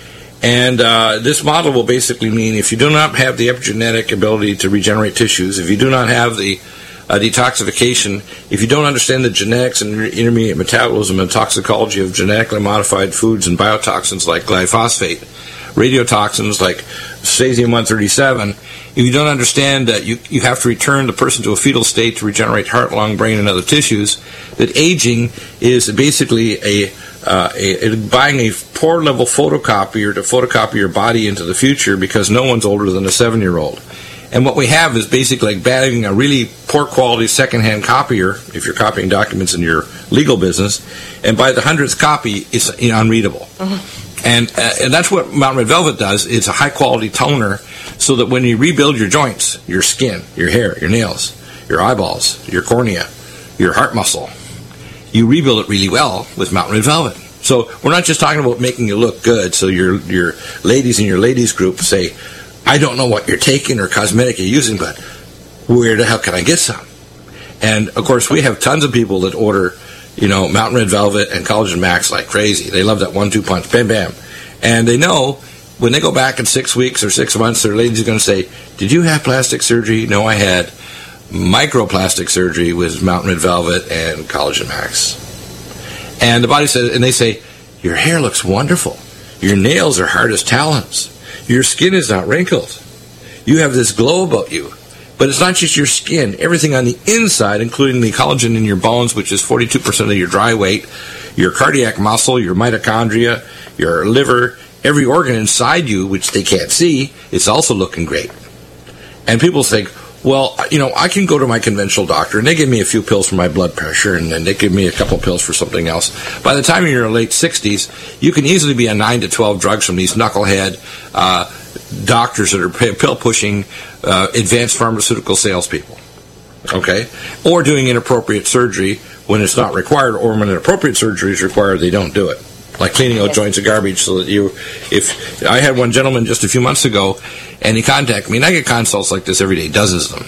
And uh, this model will basically mean if you do not have the epigenetic ability to regenerate tissues, if you do not have the uh, detoxification, if you don't understand the genetics and intermediate metabolism and toxicology of genetically modified foods and biotoxins like glyphosate, radiotoxins like cesium one thirty-seven, if you don't understand that you, you have to return the person to a fetal state to regenerate heart, lung, brain, and other tissues, that aging is basically a Uh, a, a, buying a poor-level photocopier to photocopy your body into the future because no one's older than a seven-year-old. And what we have is basically like buying a really poor-quality second-hand copier, if you're copying documents in your legal business, and by the hundredth copy, it's you know, unreadable. Uh-huh. And uh, and that's what Mountain Red Velvet does. It's a high-quality toner so that when you rebuild your joints, your skin, your hair, your nails, your eyeballs, your cornea, your heart muscle, you rebuild it really well with Mountain Red Velvet. So we're not just talking about making you look good so your your ladies in your ladies group say, I don't know what you're taking or cosmetic you're using, but where the hell can I get some? And, of course, we have tons of people that order, you know, Mountain Red Velvet and Collagen Max like crazy. They love that one two punch, bam, bam. And they know when they go back in six weeks or six months, their lady's going to say, did you have plastic surgery? No, I had microplastic surgery with Mountain Red Velvet and Collagen Max. And the body says, and they say, your hair looks wonderful. Your nails are hard as talons. Your skin is not wrinkled. You have this glow about you. But it's not just your skin. Everything on the inside, including the collagen in your bones, which is forty-two percent of your dry weight, your cardiac muscle, your mitochondria, your liver, every organ inside you, which they can't see, it's also looking great. And people think, well, you know, I can go to my conventional doctor, and they give me a few pills for my blood pressure, and then they give me a couple pills for something else. By the time you're in your late sixties, you can easily be on nine to twelve drugs from these knucklehead uh, doctors that are pill-pushing uh, advanced pharmaceutical salespeople, okay? Or doing inappropriate surgery when it's not required, or when inappropriate surgery is required, they don't do it. Like cleaning out joints of garbage so that you, if, I had one gentleman just a few months ago, and he contacted me, and I get consults like this every day, dozens of them.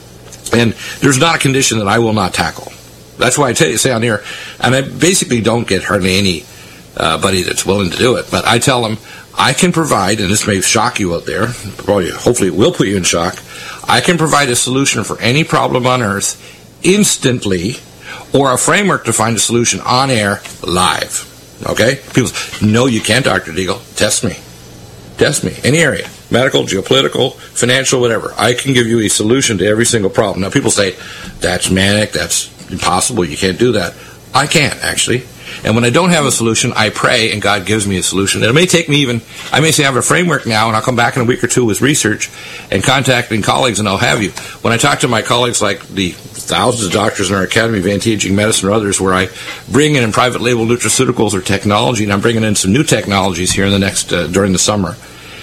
And there's not a condition that I will not tackle. That's why I tell you, say on here, and I basically don't get hardly any uh, buddy that's willing to do it, but I tell them, I can provide, and this may shock you out there, probably, hopefully it will put you in shock, I can provide a solution for any problem on earth instantly, or a framework to find a solution on air live. Okay? People say, no, you can't, Doctor Deagle. Test me. Test me. Any area. Medical, geopolitical, financial, whatever. I can give you a solution to every single problem. Now, people say, that's manic, that's impossible, you can't do that. I can't, actually. And when I don't have a solution, I pray, and God gives me a solution. And it may take me even, I may say I have a framework now, and I'll come back in a week or two with research and contacting colleagues, and I'll have you. When I talk to my colleagues, like the thousands of doctors in our Academy of Anti-Aging Medicine or others, where I bring in, in private label nutraceuticals or technology, and I'm bringing in some new technologies here in the next, uh, during the summer.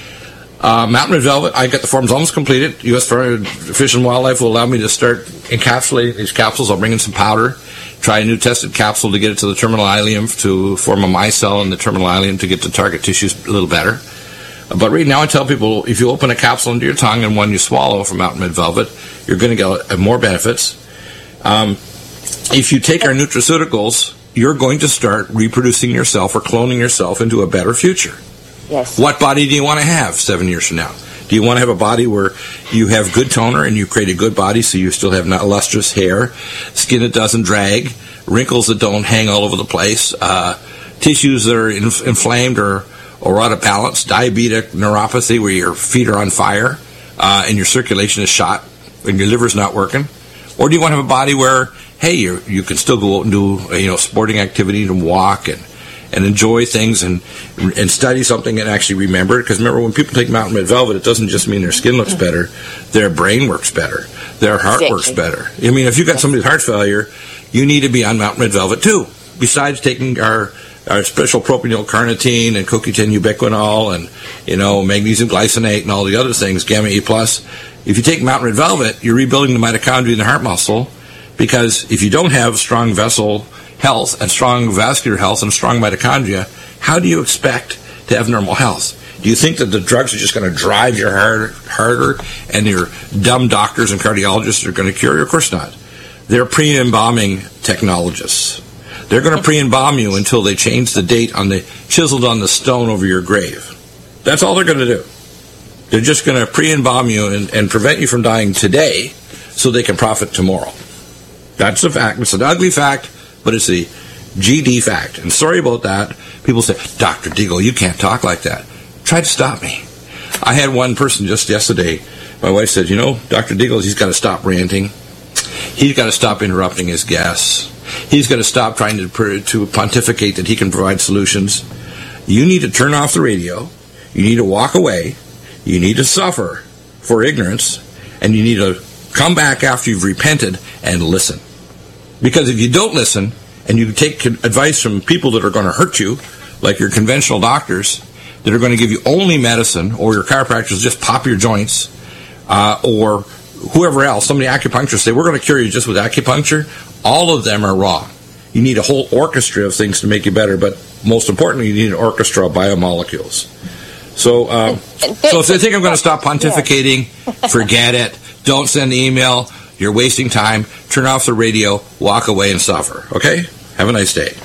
Uh, Mountain Red Velvet, I got the forms almost completed. U S Fish and Wildlife will allow me to start encapsulating these capsules. I'll bring in some powder, try a new tested capsule to get it to the terminal ileum to form a micelle in the terminal ileum to get the target tissues a little better. But right now I tell people, if you open a capsule into your tongue and one you swallow from Mountain Red Velvet, you're going to get more benefits. Um, if you take our nutraceuticals, you're going to start reproducing yourself or cloning yourself into a better future. Yes. What body do you want to have seven years from now? Do you want to have a body where you have good toner and you create a good body so you still have not lustrous hair, skin that doesn't drag, wrinkles that don't hang all over the place, uh, tissues that are inf- inflamed or, or out of balance, diabetic neuropathy where your feet are on fire uh, and your circulation is shot and your liver's not working? Or do you want to have a body where, hey, you you can still go out and do you know sporting activity and walk and and enjoy things and and study something and actually remember it? Because remember, when people take Mountain Red Velvet, it doesn't just mean their skin looks better, their brain works better, their heart exactly. works better. I mean, if you've got somebody with heart failure, you need to be on Mountain Red Velvet too, besides taking our our special propionyl carnitine and C O Q ten ubiquinol and, you know, magnesium glycinate and all the other things, gamma E plus. If you take Mountain Red Velvet, you're rebuilding the mitochondria in the heart muscle, because if you don't have strong vessel health and strong vascular health and strong mitochondria, how do you expect to have normal health? Do you think that the drugs are just going to drive your heart harder and your dumb doctors and cardiologists are going to cure you? Of course not. They're pre-embalming technologists. They're going to pre-embalm you until they change the date on the chiseled on the stone over your grave. That's all they're going to do. They're just going to pre-embalm you and, and prevent you from dying today so they can profit tomorrow. That's a fact. It's an ugly fact, but it's a G D fact. And sorry about that. People say, Doctor Deagle, you can't talk like that. Try to stop me. I had one person just yesterday. My wife said, you know, Doctor Deagle, he's got to stop ranting. He's got to stop interrupting his guests. He's got to stop trying to, to pontificate that he can provide solutions. You need to turn off the radio. You need to walk away. You need to suffer for ignorance. And you need to come back after you've repented and listen. Because if you don't listen and you take advice from people that are going to hurt you, like your conventional doctors, that are going to give you only medicine, or your chiropractors just pop your joints, uh, or whoever else, somebody acupuncturists say, we're going to cure you just with acupuncture, all of them are wrong. You need a whole orchestra of things to make you better, but most importantly, you need an orchestra of biomolecules. So, uh, so if they think I'm going to stop pontificating, forget it. Don't send the email. You're wasting time. Turn off the radio. Walk away and suffer. Okay? Have a nice day.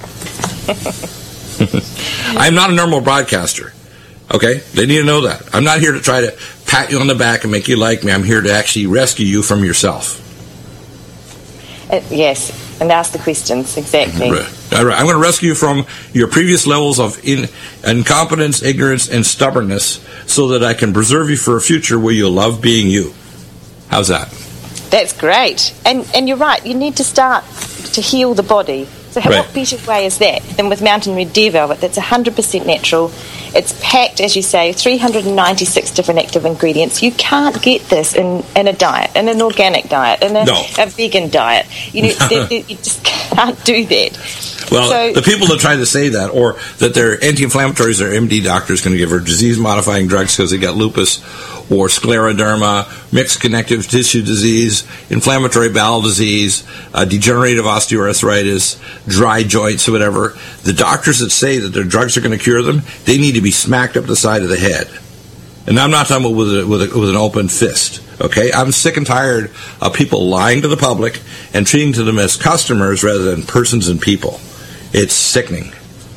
I'm not a normal broadcaster. Okay? They need to know that. I'm not here to try to pat you on the back and make you like me. I'm here to actually rescue you from yourself. Uh, yes, and ask the questions, exactly. Right. All right. I'm going to rescue you from your previous levels of in, incompetence, ignorance, and stubbornness so that I can preserve you for a future where you'll love being you. How's that? That's great. And and you're right, you need to start to heal the body. So Right. what better way is that than with Mountain Red Deer Velvet? That's one hundred percent natural. It's packed, as you say, three hundred ninety-six different active ingredients. You can't get this in, in a diet, in an organic diet, in a, No. a vegan diet. You know, they, they, you just can't do that. Well, So- the people that try to say that, or that their anti-inflammatories, their M D doctor is going to give her disease-modifying drugs because they got lupus, or scleroderma, mixed connective tissue disease, inflammatory bowel disease, uh, degenerative osteoarthritis, dry joints, or whatever. The doctors that say that their drugs are going to cure them, they need to be smacked up the side of the head. And I'm not talking about with, a, with, a, with an open fist. Okay, I'm sick and tired of people lying to the public and treating to them as customers rather than persons and people. It's sickening.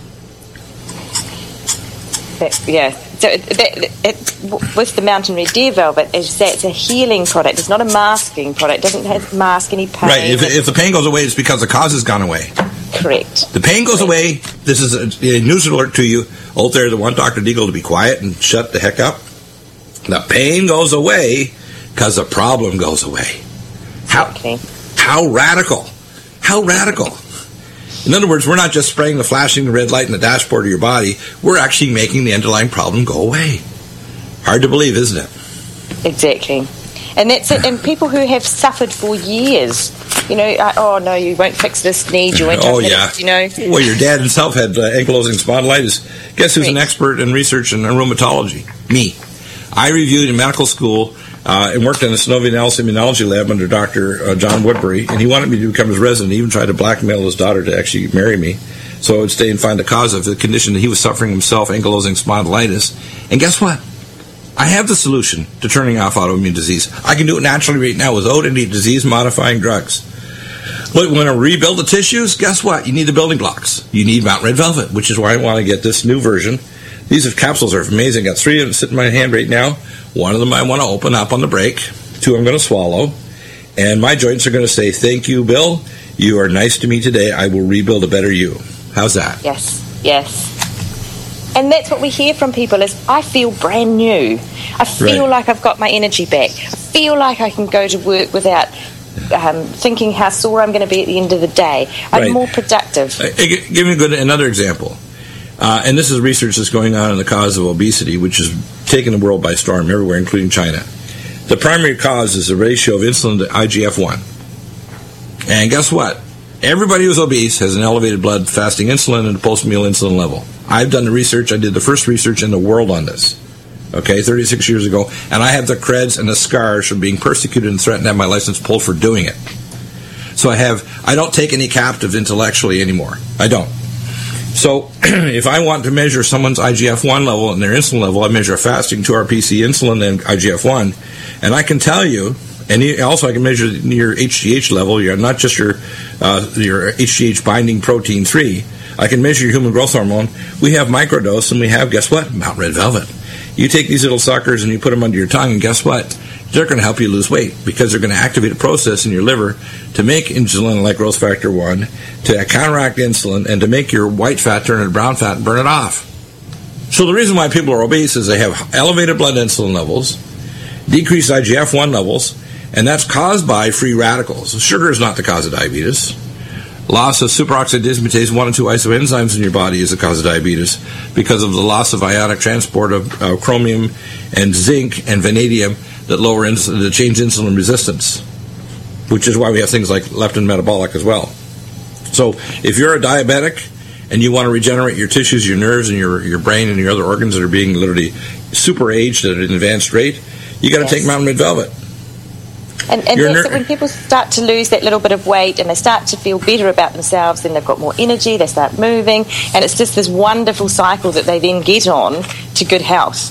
That, yeah. So it, that, it, with the Mountain Red Deer Velvet, as you say, it's a healing product. It's not a masking product. It doesn't have mask any pain. Right. If, if the pain goes away, it's because the cause has gone away. Correct. The pain goes away. This is a, a news alert to you out there that want Doctor Deagle to be quiet and shut the heck up. The pain goes away because the problem goes away. How, Okay. how radical. How radical. In other words, we're not just spraying the flashing red light in the dashboard of your body. We're actually making the underlying problem go away. Hard to believe, isn't it? Exactly. And that's it. And people who have suffered for years, you know, uh, oh, no, you won't fix this need, you won't Oh, fix yeah. this, you know. Well, your dad himself had uh, ankylosing spondylitis. Guess who's an expert in research in rheumatology? Me. I reviewed in medical school uh, and worked in the Synovian Alice Immunology Lab under Doctor Uh, John Woodbury, and he wanted me to become his resident. He even tried to blackmail his daughter to actually marry me, so I would stay and find the cause of the condition that he was suffering himself, ankylosing spondylitis. And guess what? I have the solution to turning off autoimmune disease. I can do it naturally right now without any disease-modifying drugs. Look, when I rebuild the tissues, guess what? You need the building blocks. You need Mountain Red Velvet, which is why I want to get this new version. These are, capsules are amazing. I got three of them sitting in my hand right now. One of them I want to open up on the break. Two I'm going to swallow. And my joints are going to say, thank you, Bill. You are nice to me today. I will rebuild a better you. How's that? Yes, yes. And that's what we hear from people is, I feel brand new. I feel Right. like I've got my energy back. I feel like I can go to work without um, thinking how sore I'm going to be at the end of the day. I'm Right. more productive. Uh, g- give me a good, another example. Uh, and this is research that's going on in the cause of obesity, which is taking the world by storm everywhere, including China. The primary cause is the ratio of insulin to I G F one. And guess what? Everybody who's obese has an elevated blood fasting insulin and a post-meal insulin level. I've done the research. I did the first research in the world on this, okay, thirty-six years ago. And I have the creds and the scars from being persecuted and threatened to have my license pulled for doing it. So I have, I don't take any captives intellectually anymore. I don't. So if I want to measure someone's I G F one level and their insulin level, I measure fasting two R P C insulin and I G F one. And I can tell you, and also I can measure your H G H level, your, not just your uh, your H G H binding protein three. I can measure your human growth hormone. We have microdose, and we have, guess what? Mountain Red Velvet. You take these little suckers and you put them under your tongue, and guess what? They're going to help you lose weight because they're going to activate a process in your liver to make insulin like growth factor one, to counteract insulin, and to make your white fat turn into brown fat and burn it off. So the reason why people are obese is they have elevated blood insulin levels, decreased I G F one levels, and that's caused by free radicals. Sugar is not the cause of diabetes. Loss of superoxide dismutase one and two isoenzymes in your body is the cause of diabetes because of the loss of ionic transport of uh, chromium and zinc and vanadium that lower ins- that change insulin resistance, which is why we have things like leptin metabolic as well. So if you're a diabetic and you want to regenerate your tissues, your nerves, and your, your brain and your other organs that are being literally super aged at an advanced rate, you got to Yes. take Mountain Red Velvet. And, and You're that's ner- it, when people start to lose that little bit of weight and they start to feel better about themselves, then they've got more energy, they start moving, and it's just this wonderful cycle that they then get on to good health.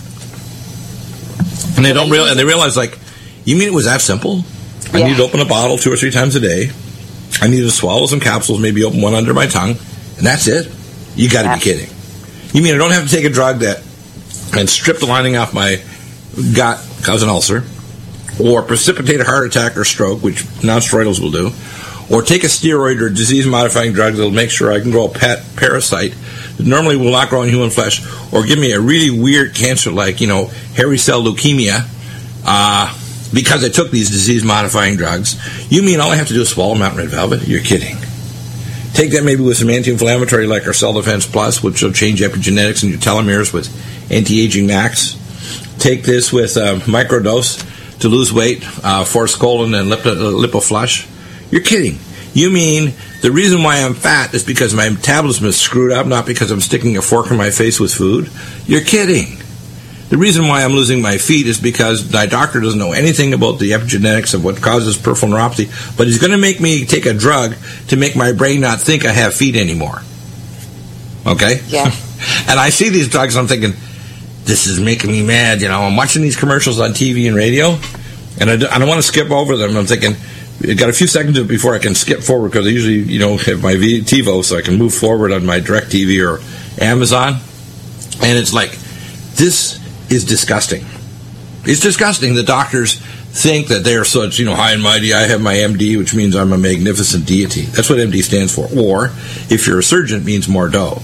And they don't real, and they realize, like, you mean it was that simple? I Yeah. need to open a bottle two or three times a day. I need to swallow some capsules, maybe open one under my tongue, and that's it. You got to Yeah. be kidding. You mean I don't have to take a drug that and strip the lining off my gut, cause an ulcer, or precipitate a heart attack or stroke, which non-steroidals will do, or take a steroid or disease-modifying drug that will make sure I can grow a pet parasite that normally will not grow in human flesh, or give me a really weird cancer like, you know, hairy cell leukemia, uh, because I took these disease-modifying drugs. You mean all I have to do is swallow Mountain Red Velvet? You're kidding. Take that maybe with some anti-inflammatory like our Cell Defense Plus, which will change epigenetics in your telomeres with anti-aging max. Take this with uh, microdose to lose weight, uh, force colon and lip- uh, lipoflush. You're kidding. You mean the reason why I'm fat is because my metabolism is screwed up, not because I'm sticking a fork in my face with food? You're kidding. The reason why I'm losing my feet is because my doctor doesn't know anything about the epigenetics of what causes peripheral neuropathy, but he's going to make me take a drug to make my brain not think I have feet anymore. Okay? Yeah. And I see these drugs and I'm thinking, this is making me mad. You know, I'm watching these commercials on T V and radio, and I, do, I don't want to skip over them. I'm thinking, I got a few seconds before I can skip forward because I usually, you know, have my v- TiVo so I can move forward on my DirecTV or Amazon. And it's like, this is disgusting. It's disgusting. The doctors think that they're such, you know, high and mighty. I have my M D, which means I'm a magnificent deity. That's what M D stands for. Or, if you're a surgeon, it means more dough.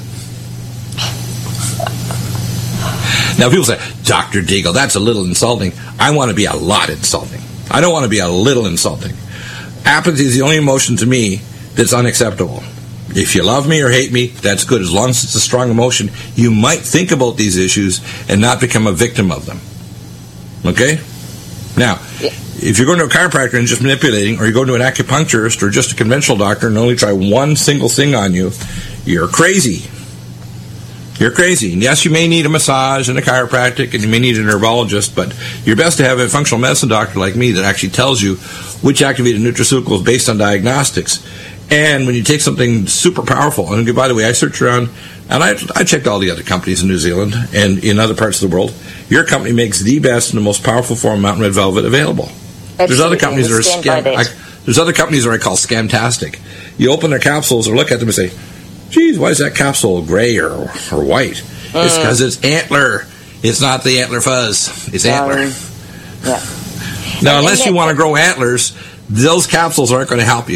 Now, people say, Doctor Deagle, that's a little insulting. I want to be a lot insulting. I don't want to be a little insulting. Apathy is the only emotion to me that's unacceptable. If you love me or hate me, that's good. As long as it's a strong emotion, you might think about these issues and not become a victim of them. Okay? Now, yeah. if you're going to a chiropractor and just manipulating, or you go to an acupuncturist or just a conventional doctor and only try one single thing on you, you're crazy. You're crazy. And yes, you may need a massage and a chiropractic, and you may need a neurologist, but you're best to have a functional medicine doctor like me that actually tells you which activated nutraceutical is based on diagnostics. And when you take something super powerful, and by the way, I searched around, and I, I checked all the other companies in New Zealand and in other parts of the world. Your company makes the best and the most powerful form of Mountain Red Velvet available. Absolutely. There's other companies that are scam. I, there's other companies that I call scamtastic. You open their capsules or look at them and say, geez, why is that capsule gray or, or white? Mm. It's because it's antler. It's not the antler fuzz. It's antler. Um, yeah. Now, and, unless and you want to grow antlers, those capsules aren't going to help you.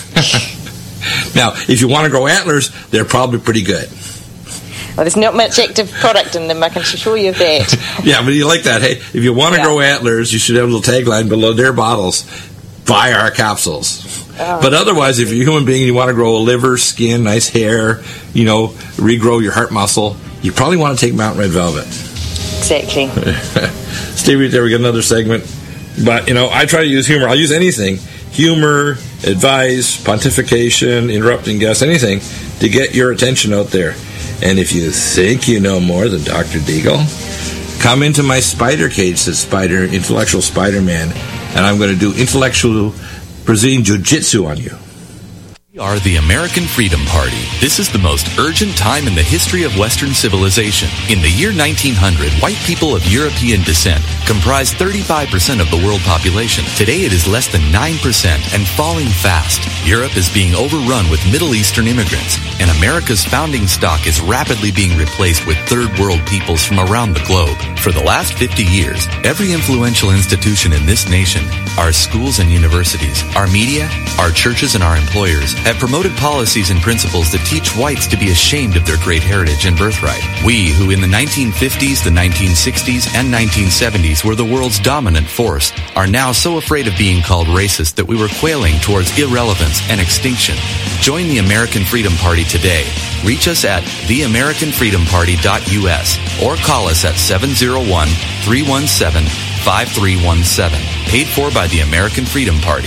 Now, if you want to grow antlers, they're probably pretty good. Well, there's not much active product in them, I can assure you of that. Yeah, but you like that. Hey, if you want to yeah. grow antlers, you should have a little tagline below their bottles, buy our capsules. Oh, but otherwise, if you're a human being and you want to grow a liver, skin, nice hair, you know, regrow your heart muscle, you probably want to take Mountain Red Velvet. Exactly. Stay right there, we got another segment. But, you know, I try to use humor. I'll use anything. Humor, advice, pontification, interrupting guests, anything to get your attention out there. And if you think you know more than Doctor Deagle, come into my spider cage, says Spider, Intellectual Spider-Man, and I'm going to do intellectual Brazilian Jiu-Jitsu on you. We are the American Freedom Party. This is the most urgent time in the history of Western civilization. In the year nineteen hundred, white people of European descent comprised thirty-five percent of the world population. Today it is less than nine percent and falling fast. Europe is being overrun with Middle Eastern immigrants, and America's founding stock is rapidly being replaced with third world peoples from around the globe. For the last fifty years, every influential institution in this nation, our schools and universities, our media, our churches, and our employers have promoted policies and principles that teach whites to be ashamed of their great heritage and birthright. We, who in the nineteen fifties, the nineteen sixties, and nineteen seventies were the world's dominant force, are now so afraid of being called racist that we were quailing towards irrelevance and extinction. Join the American Freedom Party today. Reach us at the american freedom party dot u s or call us at seven oh one, three one seven, five three one seven. Paid for by the American Freedom Party.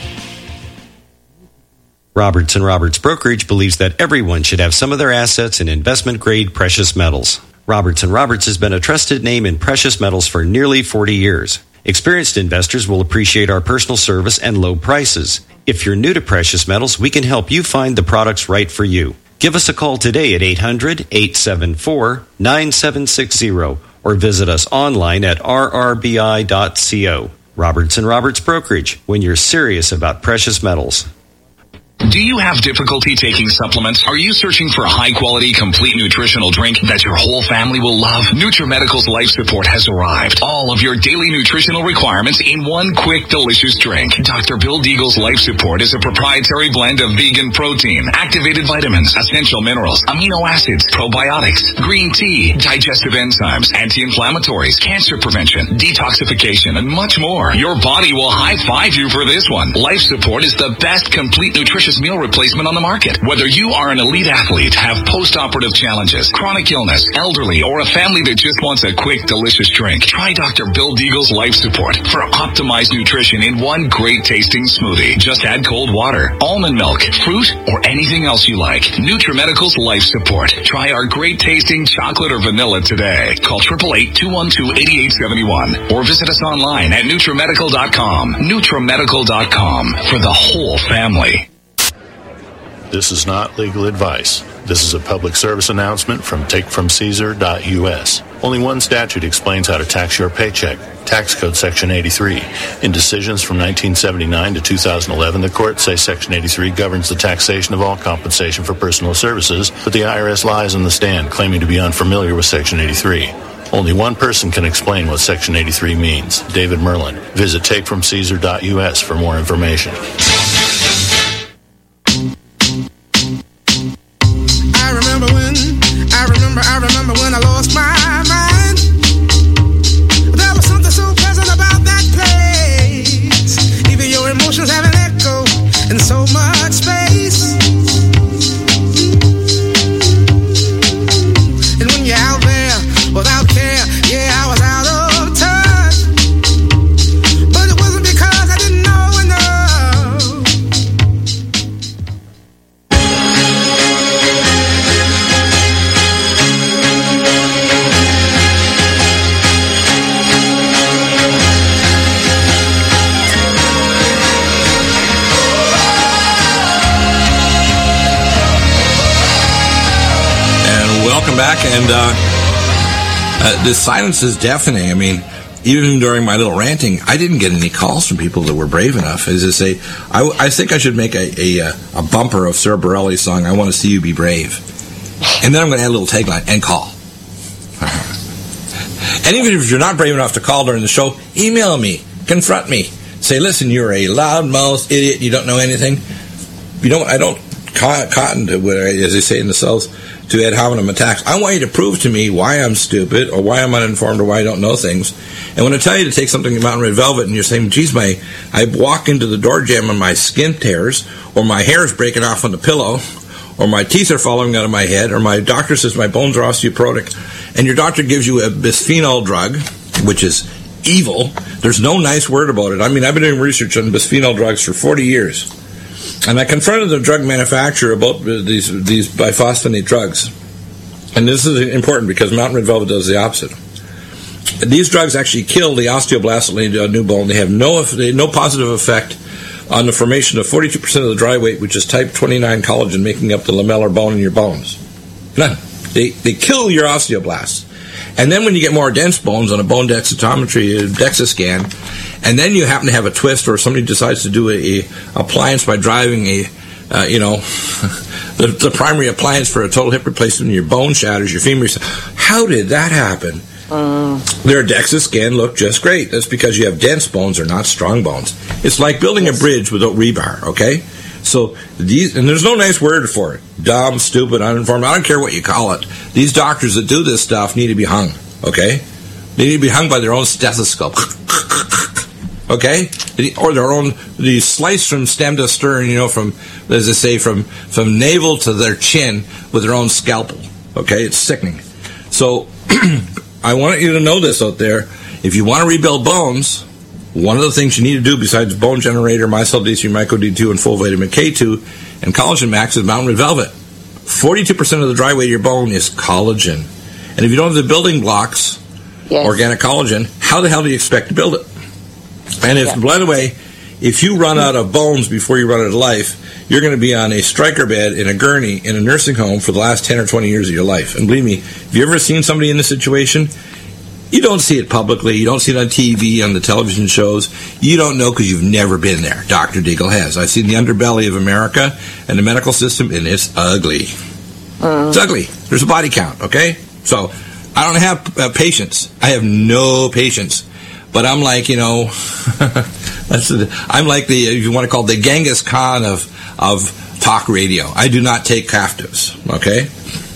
Roberts and Roberts Brokerage believes that everyone should have some of their assets in investment-grade precious metals. Roberts and Roberts has been a trusted name in precious metals for nearly forty years. Experienced investors will appreciate our personal service and low prices. If you're new to precious metals, we can help you find the products right for you. Give us a call today at eight hundred, eight seven four, nine seven six zero or visit us online at r r b i dot co. Roberts and Roberts Brokerage, when you're serious about precious metals. Do you have difficulty taking supplements? Are you searching for a high-quality, complete nutritional drink that your whole family will love? NutriMedical's Life Support has arrived. All of your daily nutritional requirements in one quick, delicious drink. Doctor Bill Deagle's Life Support is a proprietary blend of vegan protein, activated vitamins, essential minerals, amino acids, probiotics, green tea, digestive enzymes, anti-inflammatories, cancer prevention, detoxification, and much more. Your body will high-five you for this one. Life Support is the best complete nutrition meal replacement on the market. Whether you are an elite athlete, have post-operative challenges, chronic illness, elderly, or a family that just wants a quick, delicious drink, try Doctor Bill Deagle's Life Support for optimized nutrition in one great tasting smoothie. Just add cold water, almond milk, fruit, or anything else you like. NutriMedical's Life Support. Try our great tasting chocolate or vanilla today. Call eight eight eight, two one two, eight eight seven one or visit us online at NutriMedical dot com. NutriMedical dot com for the whole family. This is not legal advice. This is a public service announcement from take from caesar dot u s. Only one statute explains how to tax your paycheck. Tax Code Section eighty-three. In decisions from nineteen seventy-nine to two thousand eleven, the courts say Section eighty-three governs the taxation of all compensation for personal services, but the I R S lies on the stand, claiming to be unfamiliar with Section eighty-three. Only one person can explain what Section eighty-three means, David Merlin. Visit take from caesar dot u s for more information. I remember when I lost my mind. There was something so pleasant about that place. Even your emotions have an echo in so much space. welcome back. And uh, uh, the silence is deafening. I mean, even during my little ranting, I didn't get any calls from people that were brave enough. As I say, I, I think I should make a, a, a bumper of Sarah Bareilles' song, I Want to See You Be Brave. And then I'm going to add a little tagline, and call. And even if you're not brave enough to call during the show, email me, confront me. Say, listen, you're a loudmouth idiot, you don't know anything. You don't, I don't cotton to, as they say in the South, to ad hominem attacks. I want you to prove to me why I'm stupid, or why I'm uninformed, or why I don't know things. And when I tell you to take something like Mountain Red Velvet, and you're saying, geez, my, I walk into the door jam and my skin tears, or my hair is breaking off on the pillow, or my teeth are falling out of my head, or my doctor says my bones are osteoporotic, and your doctor gives you a bisphenol drug, which is evil. There's no nice word about it. I mean, I've been doing research on bisphenol drugs for forty years. And I confronted the drug manufacturer about these these biphosphonate drugs. And this is important because Mountain Red Velvet does the opposite. These drugs actually kill the osteoblasts that lay down new bone. They have no no positive effect on the formation of forty-two percent of the dry weight, which is type twenty-nine collagen, making up the lamellar bone in your bones. None. They, they kill your osteoblasts. And then when you get more dense bones on a bone densitometry, a DEXA scan, and then you happen to have a twist, or somebody decides to do a, a appliance by driving a, uh, you know, the, the primary appliance for a total hip replacement, and your bone shatters, your femur. How did that happen? Uh. Their DEXA scan looked just great. That's because you have dense bones or not strong bones. It's like building yes. a bridge without rebar, okay? So these, and there's no nice word for it. Dumb, stupid, uninformed. I don't care what you call it. These doctors that do this stuff need to be hung, okay? They need to be hung by their own stethoscope, okay? Or their own, the slice from stem to stern, you know, from, as they say, from, from navel to their chin with their own scalpel, okay? It's sickening. So I want you to know this out there. If you want to rebuild bones, one of the things you need to do besides Bone Generator, MyCell D three, Myco D two, and full vitamin K two, and Collagen Max is Mountain Red Velvet. forty-two percent of the dry weight of your bone is collagen. And if you don't have the building blocks, yes. organic collagen, how the hell do you expect to build it? And if, yeah. by the way, if you run out of bones before you run out of life, you're going to be on a striker bed in a gurney in a nursing home for the last ten or twenty years of your life. And believe me, have you ever seen somebody in this situation? You don't see it publicly. You don't see it on T V, on the television shows. You don't know because you've never been there. Doctor Deagle has. I've seen the underbelly of America and the medical system, and it's ugly. Uh. It's ugly. There's a body count, okay? So I don't have uh, patience. I have no patience. But I'm like, you know, that's the, I'm like the, if you want to call it the Genghis Khan of, of talk radio. I do not take captives, okay?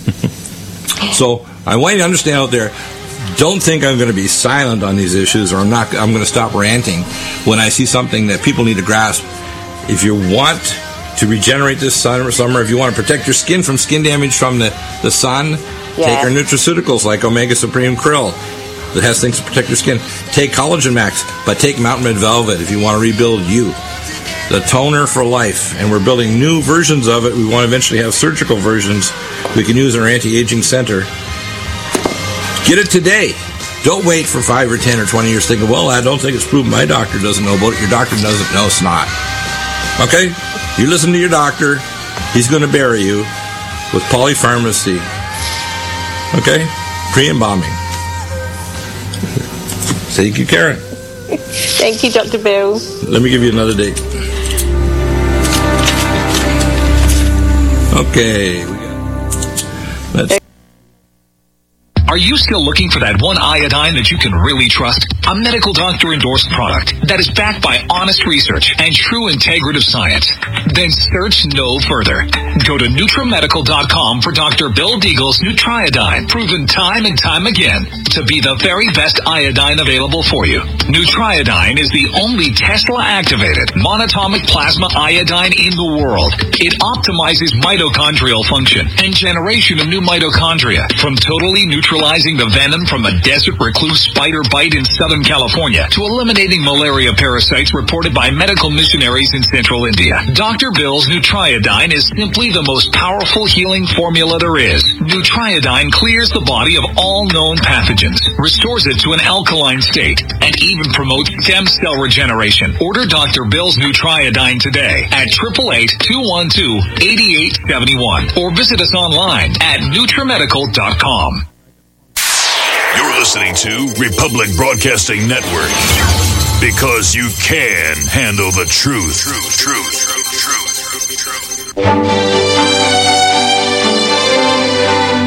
So I want you to understand out there, don't think I'm going to be silent on these issues, or I'm not. I'm going to stop ranting when I see something that people need to grasp. If you want to regenerate this summer, summer if you want to protect your skin from skin damage from the, the sun, yeah. take our nutraceuticals like Omega Supreme Krill that has things to protect your skin. Take Collagen Max, but take Mountain Red Velvet if you want to rebuild you. The toner for life, and we're building new versions of it. We want to eventually have surgical versions we can use in our anti-aging center. Get it today. Don't wait for five or ten or twenty years thinking, well, I don't think it's proven. My doctor doesn't know about it. Your doctor doesn't know. It's not. Okay? You listen to your doctor. He's going to bury you with polypharmacy. Okay? Pre-embalming. Thank you, Karen. Thank you, Doctor Bill. Let me give you another date. Okay. We got, let's Are you still looking for that one iodine that you can really trust? A medical doctor endorsed product that is backed by honest research and true integrative science? Then search no further. Go to Nutramedical dot com for Doctor Bill Deagle's Nutriodine, proven time and time again to be the very best iodine available for you. Nutriodine is the only Tesla-activated monatomic plasma iodine in the world. It optimizes mitochondrial function and generation of new mitochondria from totally neutral neutralizing the venom from a desert recluse spider bite in Southern California to eliminating malaria parasites reported by medical missionaries in central India. Doctor Bill's Nutriodine is simply the most powerful healing formula there is. Nutriodine clears the body of all known pathogens, restores it to an alkaline state, and even promotes stem cell regeneration. Order Doctor Bill's Nutriodine today at eight eight eight, two one two, eight eight seven one or visit us online at Nutrimedical dot com. You're listening to Republic Broadcasting Network because you can handle the truth. Truth, truth, truth, truth, truth, truth.